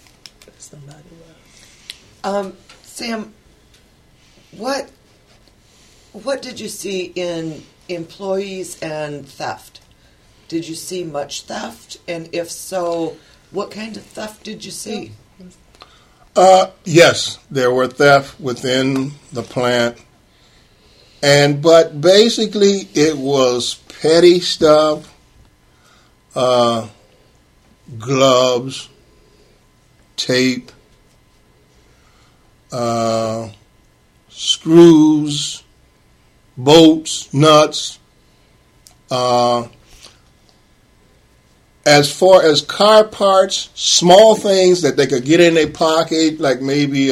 Sam, what did you see in employees and theft? Did you see much theft? And if so, what kind of theft did you see? Yes, there were theft within the plant. But basically it was petty stuff, gloves, tape, screws, bolts, nuts. As far as car parts, small things that they could get in their pocket, like maybe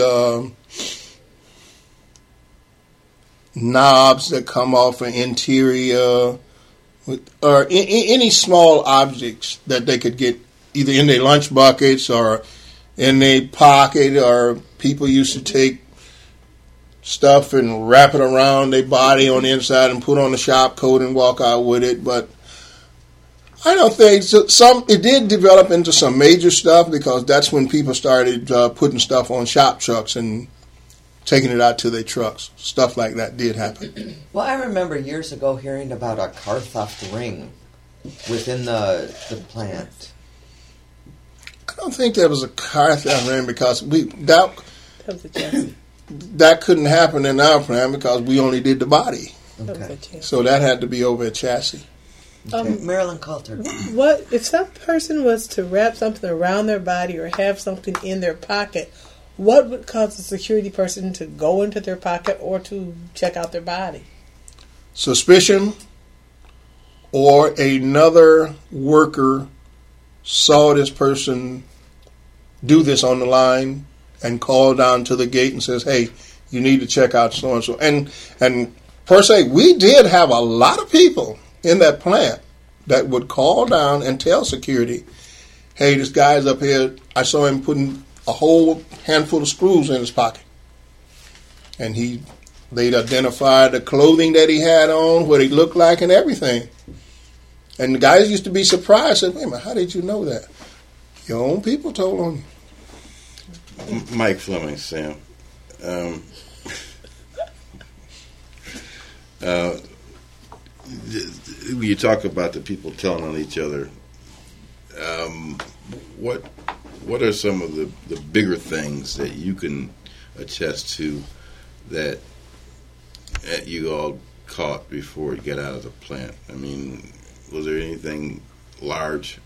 knobs that come off an interior, or any small objects that they could get either in their lunch buckets or in their pocket, or people used to take stuff and wrap it around their body on the inside and put on the shop coat and walk out with it. But I don't think it did develop into some major stuff, because that's when people started putting stuff on shop trucks and taking it out to their trucks. Stuff like that did happen. Well, I remember years ago hearing about a car theft ring within the plant. I don't think there was a car theft ring, because that couldn't happen in our plant because we only did the body. Okay. So that had to be over a chassis. Okay. Marilyn Coulter. What if some person was to wrap something around their body or have something in their pocket? What would cause a security person to go into their pocket or to check out their body? Suspicion, or another worker saw this person do this on the line and called down to the gate and says, hey, you need to check out so-and-so. And per se, we did have a lot of people in that plant that would call down and tell security, hey, this guy's up here, I saw him putting a whole handful of screws in his pocket. And they'd identify the clothing that he had on, what he looked like, and everything. And the guys used to be surprised, said, wait a minute, how did you know that? Your own people told on you. Mike Fleming, Sam. You talk about the people telling on each other. What are some of the bigger things that you can attest to that you all caught before you got out of the plant? I mean, was there anything large?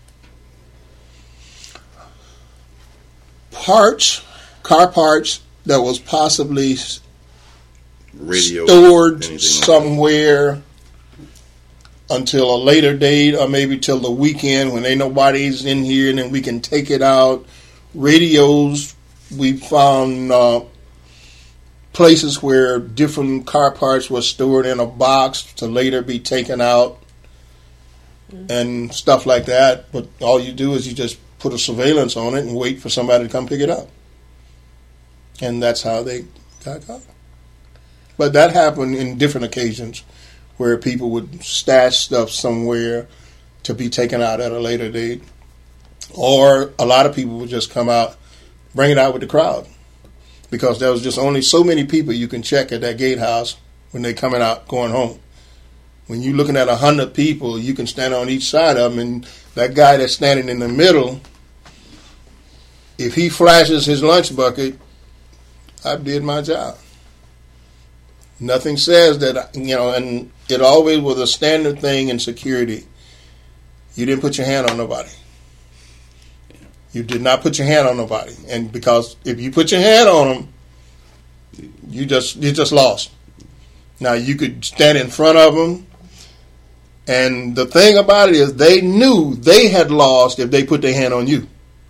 Car parts that was possibly Radio stored anything somewhere until a later date, or maybe till the weekend when ain't nobody's in here, and then we can take it out. Radios, we found places where different car parts were stored in a box to later be taken out and stuff like that. But all you do is you just put a surveillance on it and wait for somebody to come pick it up. And that's how they got caught. But that happened in different occasions where people would stash stuff somewhere to be taken out at a later date. Or a lot of people would just come out, bring it out with the crowd. Because there was just only so many people you can check at that gatehouse when they're coming out, going home. When you're looking at 100 people, you can stand on each side of them, and that guy that's standing in the middle, if he flashes his lunch bucket, I did my job. Nothing says that, and it always was a standard thing in security. You didn't put your hand on nobody. You did not put your hand on nobody. And because if you put your hand on them, you just lost. Now, you could stand in front of them, and the thing about it is they knew they had lost if they put their hand on you.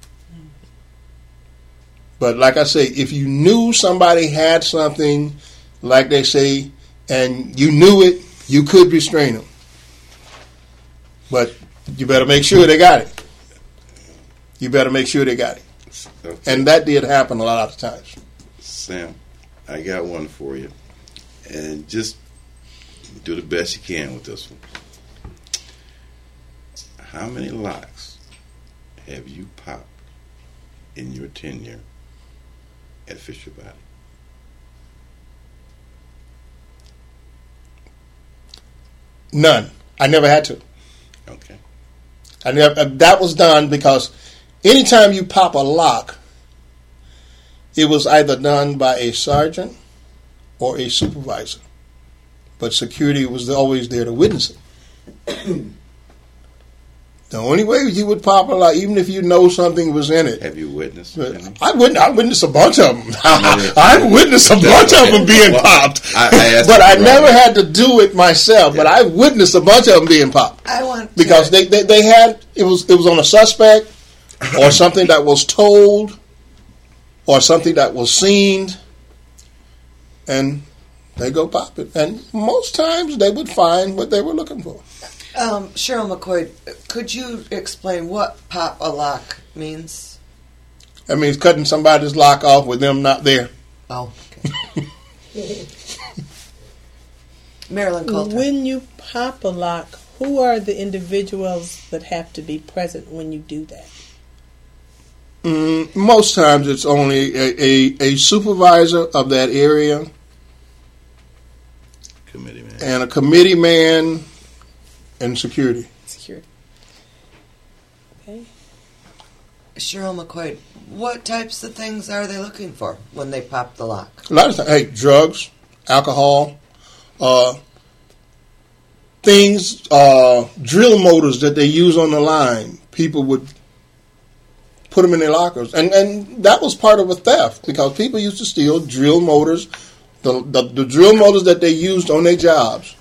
But like I say, if you knew somebody had something, like they say, and you knew it, you could restrain them. But you better make sure they got it. You better make sure they got it. Okay. And that did happen a lot of times. Sam, I got one for you. And just do the best you can with this one. How many locks have you popped in your tenure at Fisher Body? None. I never had to. Okay. That was done because anytime you pop a lock, it was either done by a sergeant or a supervisor. But security was always there to witness it. The only way you would pop a lock, even if you know something was in it. Have you witnessed any? I witnessed a bunch of them. I witnessed a bunch of them being popped. But I never had to do it myself. Yeah. But I witnessed a bunch of them being popped. Because they had, it was on a suspect or something that was told or something that was seen, and they go pop it. And most times they would find what they were looking for. Cheryl McCoy, could you explain what pop a lock means? That means cutting somebody's lock off with them not there. Oh, okay. Marilyn Coulter. When you pop a lock, who are the individuals that have to be present when you do that? Most times it's only a supervisor of that area, committee man, and a committee man, and security. Okay. Cheryl McCoy, what types of things are they looking for when they pop the lock? A lot of times, drugs, alcohol, things, drill motors that they use on the line. People would put them in their lockers. And that was part of a theft because people used to steal drill motors, the drill motors that they used on their jobs.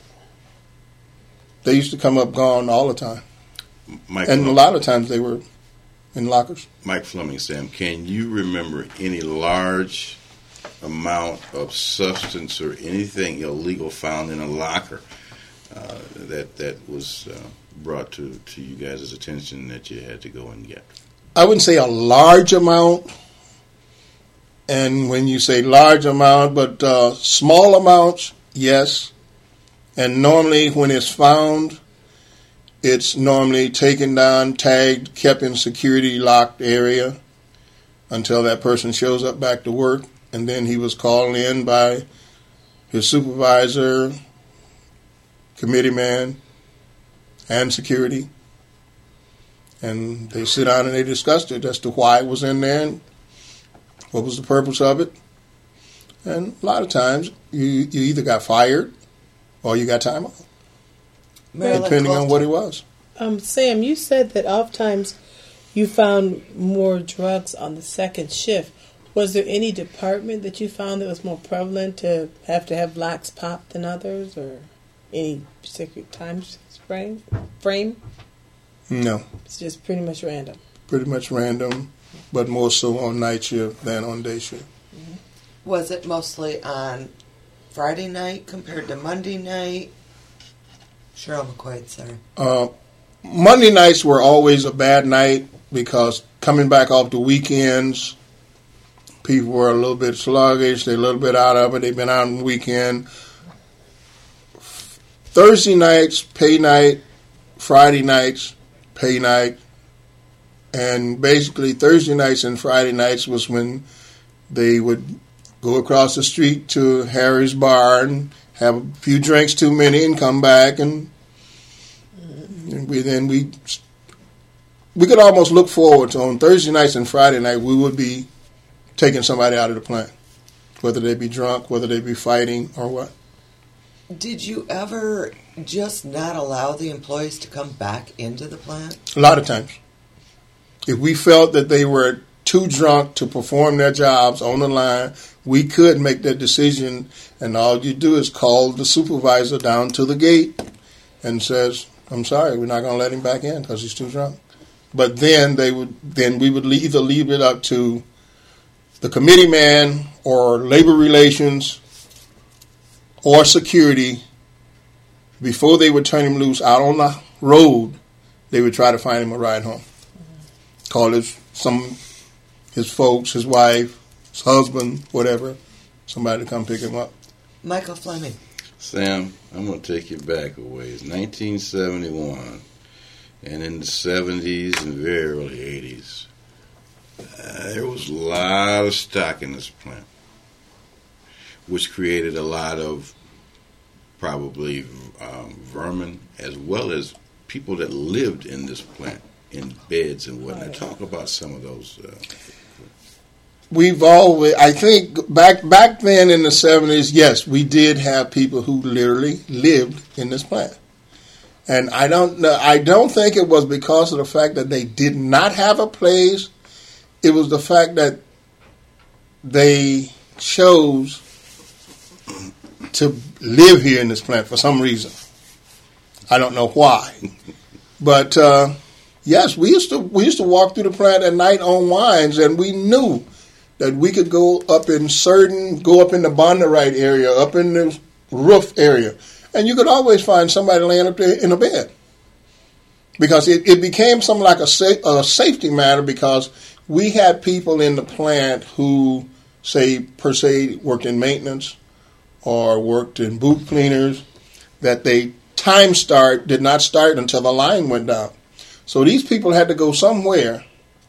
They used to come up gone all the time. And a lot of times they were in lockers. Mike Fleming, Sam, can you remember any large amount of substance or anything illegal found in a locker that was brought to you guys' attention that you had to go and get? I wouldn't say a large amount. And when you say large amount, but small amounts, yes. And normally when it's found, it's normally taken down, tagged, kept in security locked area until that person shows up back to work. And then he was called in by his supervisor, committee man, and security. And they sit down and they discussed it as to why it was in there and what was the purpose of it. And a lot of times, you either got fired or you got time off, depending on what it was. Sam, you said that oftentimes you found more drugs on the second shift. Was there any department that you found that was more prevalent to have locks popped than others, or any particular time frame? No. It's just pretty much random. Pretty much random, but more so on night shift than on day shift. Mm-hmm. Was it mostly on Friday night compared to Monday night? Cheryl McQuaid, sorry. Monday nights were always a bad night because coming back off the weekends, people were a little bit sluggish. They're a little bit out of it. They've been out on the weekend. Thursday nights, pay night. Friday nights, pay night. And basically Thursday nights and Friday nights was when they would go across the street to Harry's Bar and have a few drinks too many and come back. And we could almost look forward to, on Thursday nights and Friday night, we would be taking somebody out of the plant, whether they be drunk, whether they be fighting, or what. Did you ever just not allow the employees to come back into the plant? A lot of times. If we felt that they were too drunk to perform their jobs on the line, we could make that decision, and all you do is call the supervisor down to the gate and says, I'm sorry, we're not going to let him back in because he's too drunk. But then we would either leave it up to the committee man or labor relations or security. Before they would turn him loose out on the road, they would try to find him a ride home. Call his folks, his wife, his husband, whatever, somebody to come pick him up. Michael Fleming. Sam, I'm going to take you back a ways. 1971, and in the 70s and very early 80s, there was a lot of stock in this plant, which created a lot of probably vermin, as well as people that lived in this plant in beds and whatnot. Talk about some of those. We've always, I think, back then in the 70s, yes, we did have people who literally lived in this plant. And I don't think it was because of the fact that they did not have a place. It was the fact that they chose to live here in this plant for some reason. I don't know why. But yes, we used to walk through the plant at night on wines, and we knew that we could go up in the Bondurite area, up in the roof area, and you could always find somebody laying up there in a bed. Because it became something like a safety matter, because we had people in the plant who, per se, worked in maintenance or worked in booth cleaners, that they did not start until the line went down. So these people had to go somewhere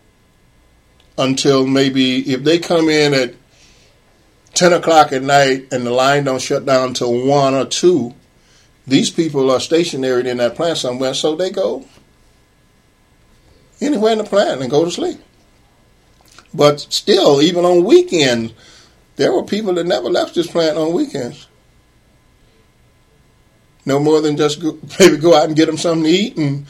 until maybe, if they come in at 10 o'clock at night and the line don't shut down until 1 or 2, these people are stationary in that plant somewhere, so they go anywhere in the plant and go to sleep. But still, even on weekends, there were people that never left this plant on weekends. No more than just maybe go out and get them something to eat, and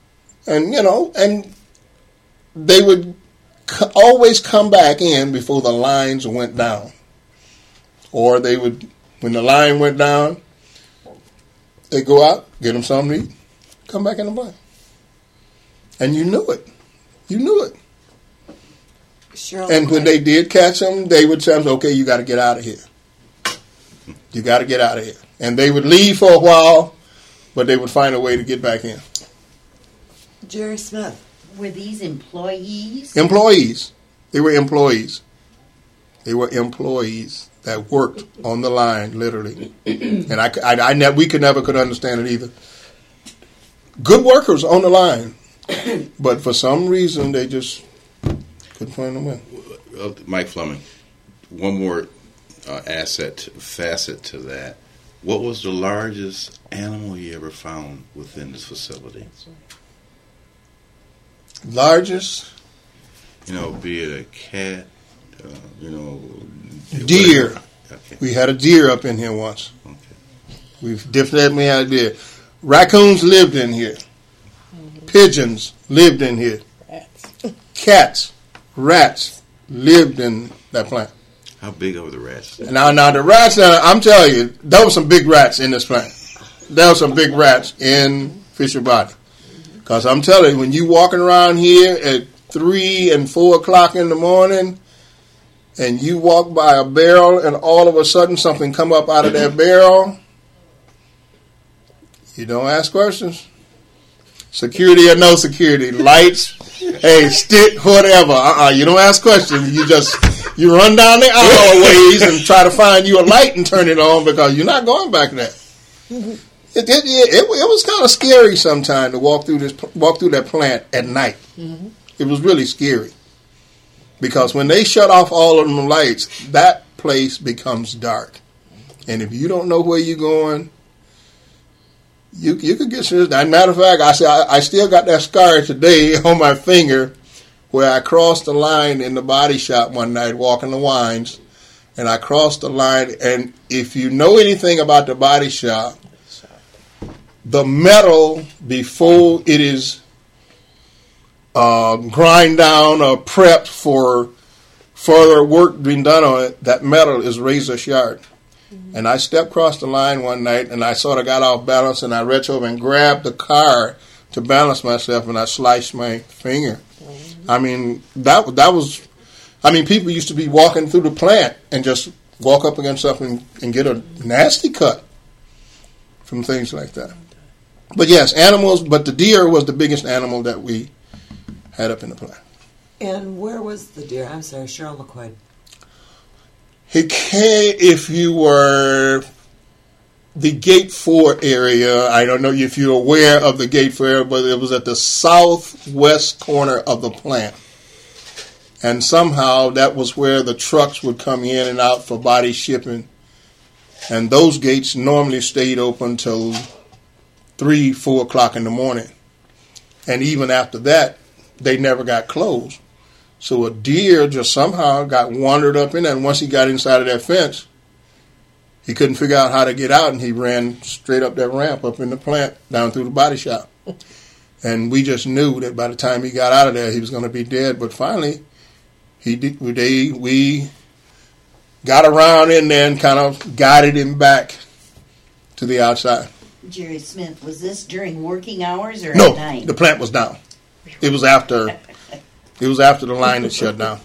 they would always come back in before the lines went down. Or they would, when the line went down, they go out, get them something to eat, come back in the plant. And you knew it. You knew it. Cheryl, and when they did catch them, they would say, okay, you got to get out of here. You got to get out of here. And they would leave for a while, but they would find a way to get back in. Jerry Smith. Were these employees? Employees. They were employees. They were employees that worked on the line, literally. And we could never understand it either. Good workers on the line, but for some reason they just couldn't find a way. Mike Fleming, one more facet to that. What was the largest animal you ever found within this facility? Largest? Be it a cat, deer. Okay. We had a deer up in here once. Okay. We've definitely had a deer. Raccoons lived in here. Pigeons lived in here. Rats. Cats, rats lived in that plant. How big are the rats? Now the rats, I'm telling you, there were some big rats in this plant. There were some big rats in Fisher Body. Because I'm telling you, when you walking around here at 3 and 4 o'clock in the morning, and you walk by a barrel, and all of a sudden something come up out of that barrel, you don't ask questions. Security or no security, lights, hey, stick, whatever. You don't ask questions. You run down the aisleways and try to find you a light and turn it on because you're not going back there. It was kind of scary sometimes to walk through that plant at night. Mm-hmm. It was really scary because when they shut off all of them lights, that place becomes dark, and if you don't know where you're going, you could get serious. As a matter of fact, I still got that scar today on my finger where I crossed the line in the body shop one night walking the wines, and I crossed the line. And if you know anything about the body shop, the metal before it is grind down or prepped for further work being done on it, that metal is razor sharp. Mm-hmm. And I stepped across the line one night, and I sort of got off balance, and I reached over and grabbed the car to balance myself, and I sliced my finger. Mm-hmm. I mean, that was. I mean, people used to be walking through the plant and just walk up against something and get a nasty cut from things like that. But yes, animals. But the deer was the biggest animal that we had up in the plant. And where was the deer? I'm sorry, Cheryl McQuaid. He came, if you were the Gate 4 area, I don't know if you're aware of the Gate 4 area, but it was at the southwest corner of the plant. And somehow that was where the trucks would come in and out for body shipping. And those gates normally stayed open till 3, 4 o'clock in the morning. And even after that, they never got closed. So a deer just somehow got wandered up in there, and once he got inside of that fence, he couldn't figure out how to get out, and he ran straight up that ramp up in the plant down through the body shop. And we just knew that by the time he got out of there, he was going to be dead. But finally, we got around in there and kind of guided him back to the outside. Jerry Smith, was this during working hours or No, at night? No, the plant was down. It was after the line had shut down.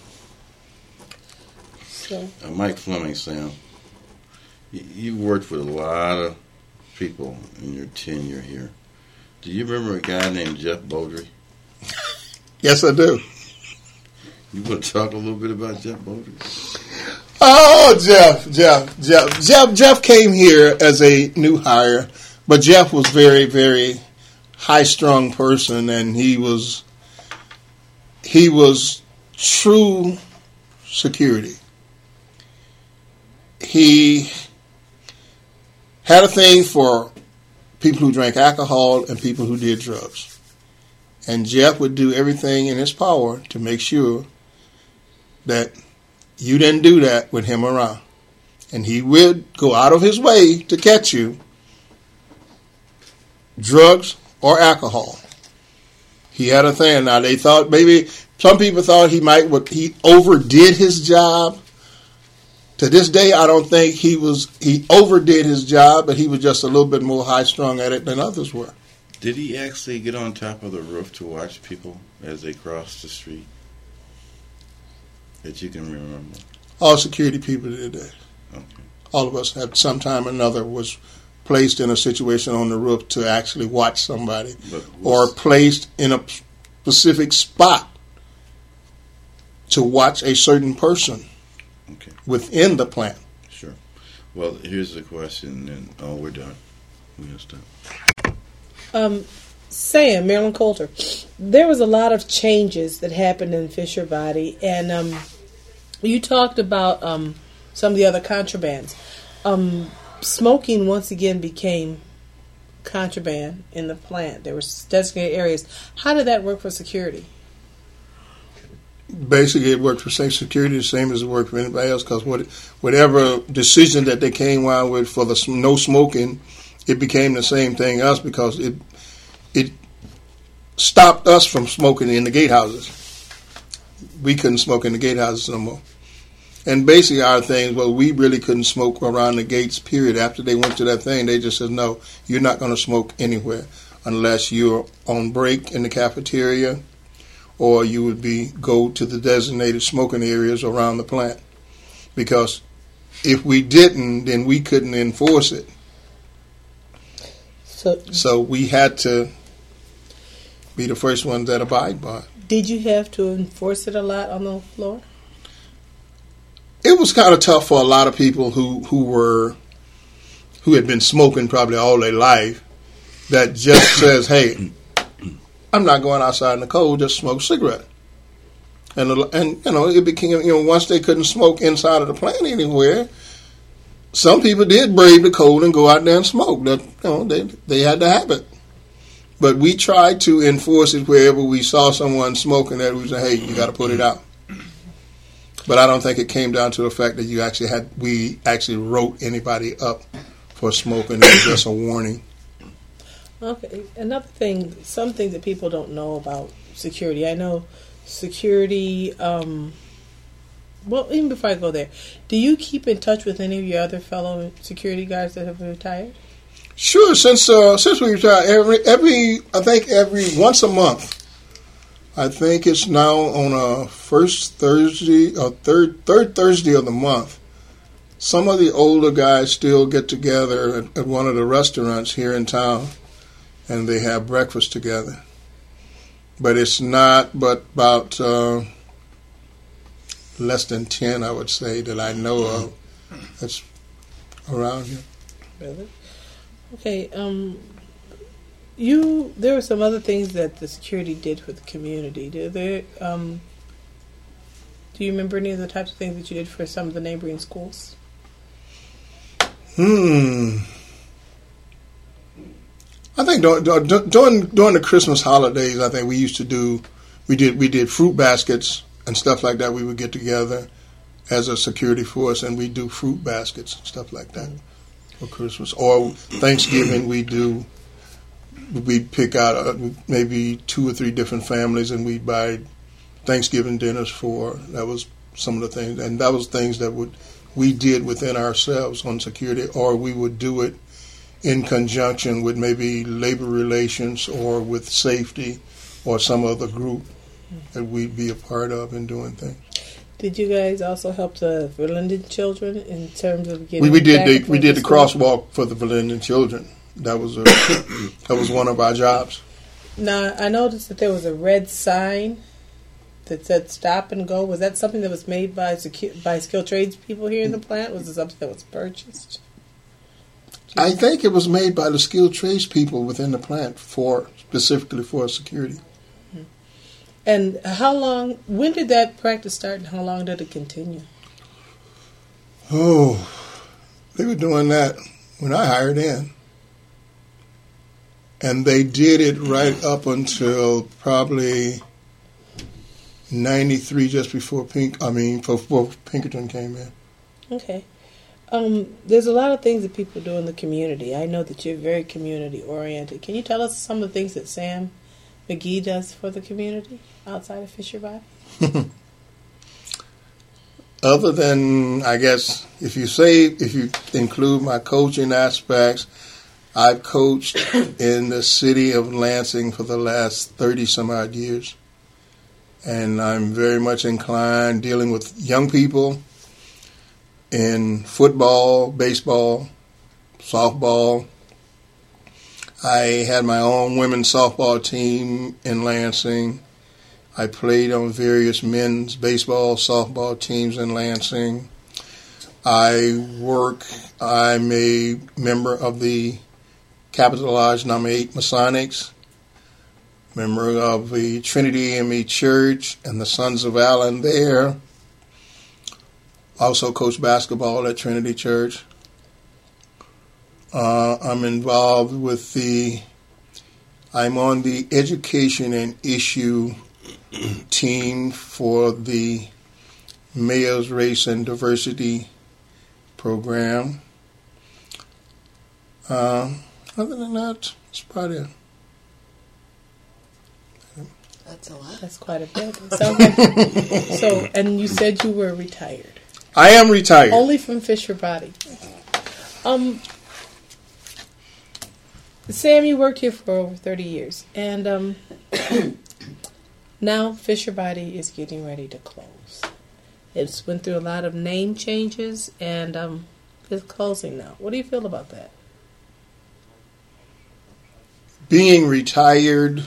Mike Fleming, Sam, you worked with a lot of people in your tenure here. Do you remember a guy named Jeff Beaudry? Yes, I do. You want to talk a little bit about Jeff Beaudry? Oh, Jeff came here as a new hire, but Jeff was very, very high-strung person, and he was true security. He had a thing for people who drank alcohol and people who did drugs. And Jeff would do everything in his power to make sure that you didn't do that with him around. And he would go out of his way to catch you, drugs or alcohol. He had a thing. Now, they thought maybe some people thought he overdid his job. To this day, I don't think he overdid his job, but he was just a little bit more high-strung at it than others were. Did he actually get on top of the roof to watch people as they crossed the street? That you can remember? All security people did that. Okay. All of us at some time or another was placed in a situation on the roof to actually watch somebody, or placed in a specific spot to watch a certain person within the plant. Sure. Well, here's the question, and we're done. We're going to stop. Sam, Marilyn Coulter, there was a lot of changes that happened in Fisher Body, and you talked about some of the other contrabands. Smoking once again became contraband in the plant. There were designated areas. How did that work for security? Basically, it worked for safe security the same as it worked for anybody else, because whatever decision that they came out with for the no smoking, it became the same thing us, because it stopped us from smoking in the gatehouses. We couldn't smoke in the gatehouses no more. And basically our thing was we really couldn't smoke around the gates, period. After they went to that thing, they just said, no, you're not going to smoke anywhere unless you're on break in the cafeteria, or you would go to the designated smoking areas around the plant. Because if we didn't, then we couldn't enforce it. So we had to be the first ones that abide by it. Did you have to enforce it a lot on the floor? It was kind of tough for a lot of people who had been smoking probably all their life, that just says, hey, I'm not going outside in the cold, just smoke a cigarette. And it became, once they couldn't smoke inside of the plant anywhere, some people did brave the cold and go out there and smoke. They had the habit. But we tried to enforce it wherever we saw someone smoking that we said, hey, you got to put it out. But I don't think it came down to the fact that we actually wrote anybody up for smoking. It was just a warning. Okay. Another thing, some things that people don't know about security. I know security, well, even before I go there, do you keep in touch with any of your other fellow security guards that have retired? Sure. Since we retired, every once a month. I think it's now on a first Thursday or third Thursday of the month. Some of the older guys still get together at one of the restaurants here in town, and they have breakfast together. But it's not but about less than 10, I would say, that I know of that's around here. Really? Okay. There were some other things that the security did for the community. Do you remember any of the types of things that you did for some of the neighboring schools? I think during the Christmas holidays, I think we did fruit baskets and stuff like that. We would get together as a security force and we do fruit baskets and stuff like that for Christmas. Or Thanksgiving, we'd pick out maybe 2 or 3 different families and we'd buy Thanksgiving dinners for. That was some of the things, and that was things that we did within ourselves on security, or we would do it in conjunction with maybe labor relations or with safety or some other group that we'd be a part of in doing things. Did you guys also help the Verlinden children in terms of getting we did the crosswalk for the Verlinden children. That was one of our jobs. Now, I noticed that there was a red sign that said "Stop and Go." Was that something that was made by skilled trades people here in the plant? Was it something that was purchased? I think it was made by the skilled trades people within the plant specifically for security. And when did that practice start and how long did it continue? Oh, they were doing that when I hired in. And they did it right up until probably 93, just before before Pinkerton came in. Okay. There's a lot of things that people do in the community. I know that you're very community oriented. Can you tell us some of the things that Sam McGee does for the community outside of Fisher Bobby? Other than, I guess, if you include my coaching aspects, I've coached in the city of Lansing for the last 30-some-odd years. And I'm very much inclined dealing with young people in football, baseball, softball. I had my own women's softball team in Lansing. I played on various men's baseball, softball teams in Lansing. I'm a member of the Capital Lodge No. 8 Masonics, member of the Trinity ME Church and the Sons of Allen there. Also coach basketball at Trinity Church. I'm involved with I'm on the Education and Issue team for the Mayor's Race and Diversity program. Other than that, it's about it. That's a lot. That's quite a bit. Sounds like, so, and you said you were retired. I am retired. Only from Fisher Body. Sam, you worked here for over 30 years, and now Fisher Body is getting ready to close. It's went through a lot of name changes, and it's closing now. What do you feel about that? Being retired,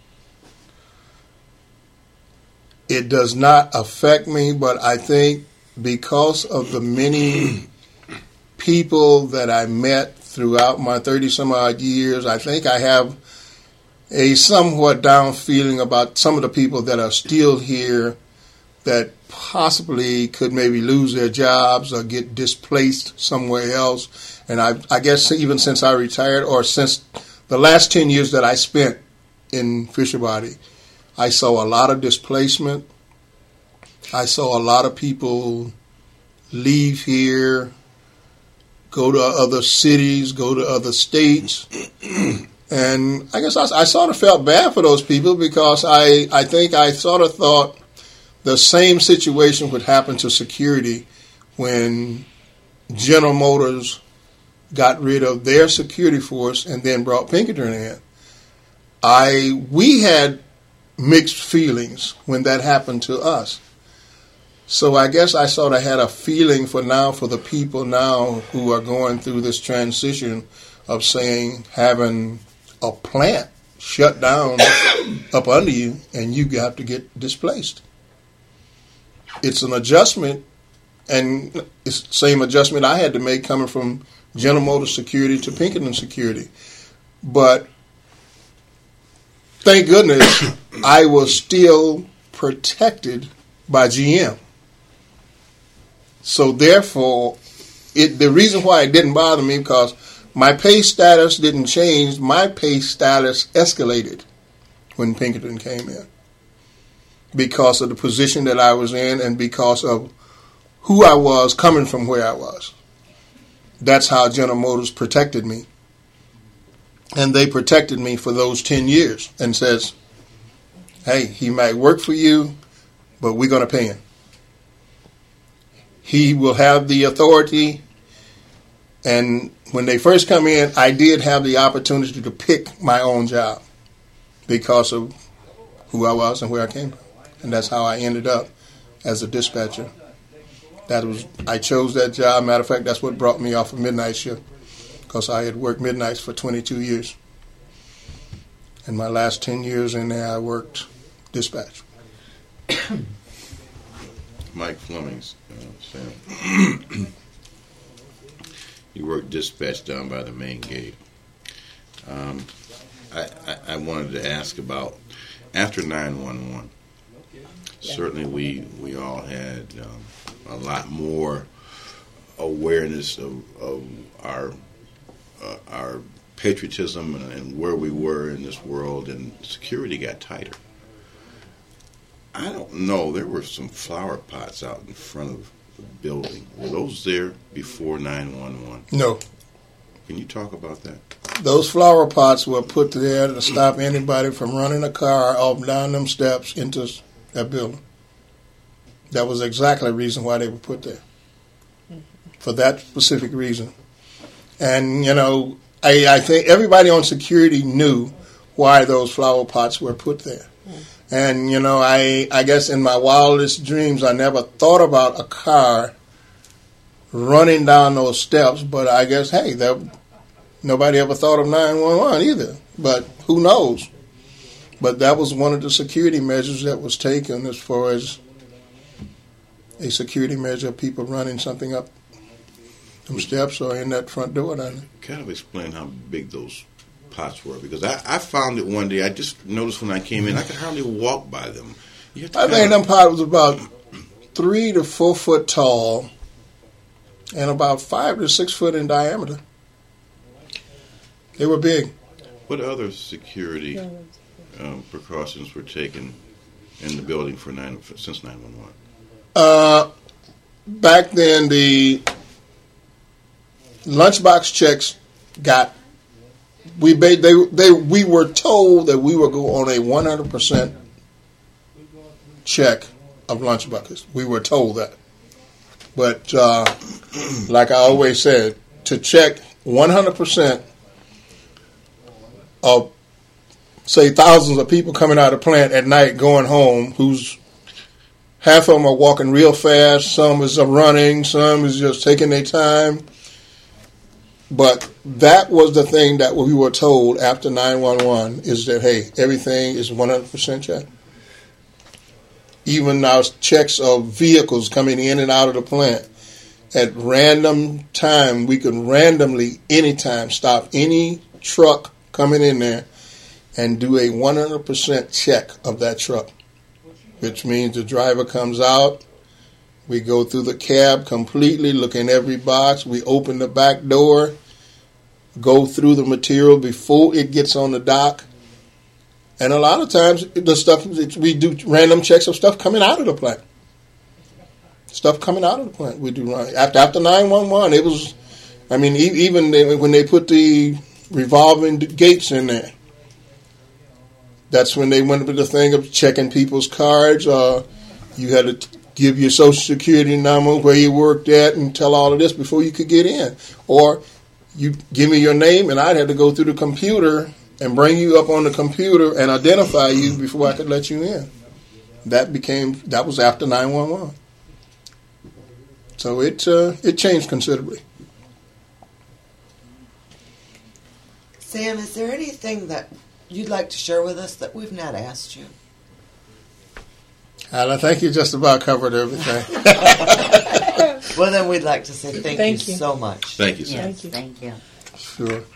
it does not affect me, but I think because of the many people that I met throughout my 30-some-odd years, I think I have a somewhat down feeling about some of the people that are still here that possibly could maybe lose their jobs or get displaced somewhere else. And I guess even since I retired, or since the last 10 years that I spent in Fisher Body, I saw a lot of displacement. I saw a lot of people leave here, go to other cities, go to other states. And I guess I sort of felt bad for those people because I think I sort of thought the same situation would happen to security when General Motors got rid of their security force and then brought Pinkerton in. We had mixed feelings when that happened to us. So I guess I sort of had a feeling for the people now who are going through this transition of saying having a plant shut down up under you and you have to get displaced. It's an adjustment, and it's the same adjustment I had to make coming from General Motors Security to Pinkerton Security. But thank goodness I was still protected by GM. So therefore, the reason why it didn't bother me because my pay status didn't change. My pay status escalated when Pinkerton came in because of the position that I was in and because of who I was coming from where I was. That's how General Motors protected me. And they protected me for those 10 years and says, hey, he might work for you, but we're going to pay him. He will have the authority. And when they first come in, I did have the opportunity to pick my own job because of who I was and where I came from. And that's how I ended up as a dispatcher. I chose that job. Matter of fact, that's what brought me off of midnight shift because I had worked midnights for 22 years. And my last 10 years in there, I worked dispatch. Mike Fleming's, Sam. You worked dispatch down by the main gate. I wanted to ask about after 911. Certainly, we all had a lot more awareness of our patriotism and where we were in this world, and security got tighter. I don't know. There were some flower pots out in front of the building. Were those there before 911? No. Can you talk about that? Those flower pots were put there to stop anybody from running a car off down them steps into that building. That was exactly the reason why they were put there. For that specific reason. And, I think everybody on security knew why those flower pots were put there. And, I guess in my wildest dreams, I never thought about a car running down those steps. But I guess, hey, nobody ever thought of 911 either. But who knows? But that was one of the security measures that was taken as far as a security measure of people running something up them steps or in that front door down there. Kind of explain how big those pots were, because I found it one day. I just noticed when I came in, I could hardly walk by them. I think them pots was about 3 to 4 foot tall and about 5 to 6 foot in diameter. They were big. What other security precautions were taken in the building since 911? Back then, the lunchbox checks we were told that we would go on a 100% check of lunch buckets. We were told that. But like I always said, to check 100% of, say, thousands of people coming out of the plant at night going home, who's half of them are walking real fast, some is running, some is just taking their time. But that was the thing that we were told after 911 is that, hey, everything is 100% checked. Even our checks of vehicles coming in and out of the plant, at random time, we could randomly, anytime, stop any truck coming in there and do a 100% check of that truck, which means the driver comes out, we go through the cab completely, look in every box, we open the back door, go through the material before it gets on the dock. And a lot of times, the stuff we do random checks of stuff coming out of the plant. Stuff coming out of the plant. We do after 911. It was, I mean, even when they put the revolving gates in there, that's when they went with the thing of checking people's cards. You had to give your social security number, where you worked at, and tell all of this before you could get in. Or you give me your name, and I'd have to go through the computer and bring you up on the computer and identify you before I could let you in. That was after 911. So it changed considerably. Sam, is there anything that you'd like to share with us that we've not asked you? I think you just about covered everything. Well, then we'd like to say thank you you so much. Thank you, sir. Yes, thank you. Sure.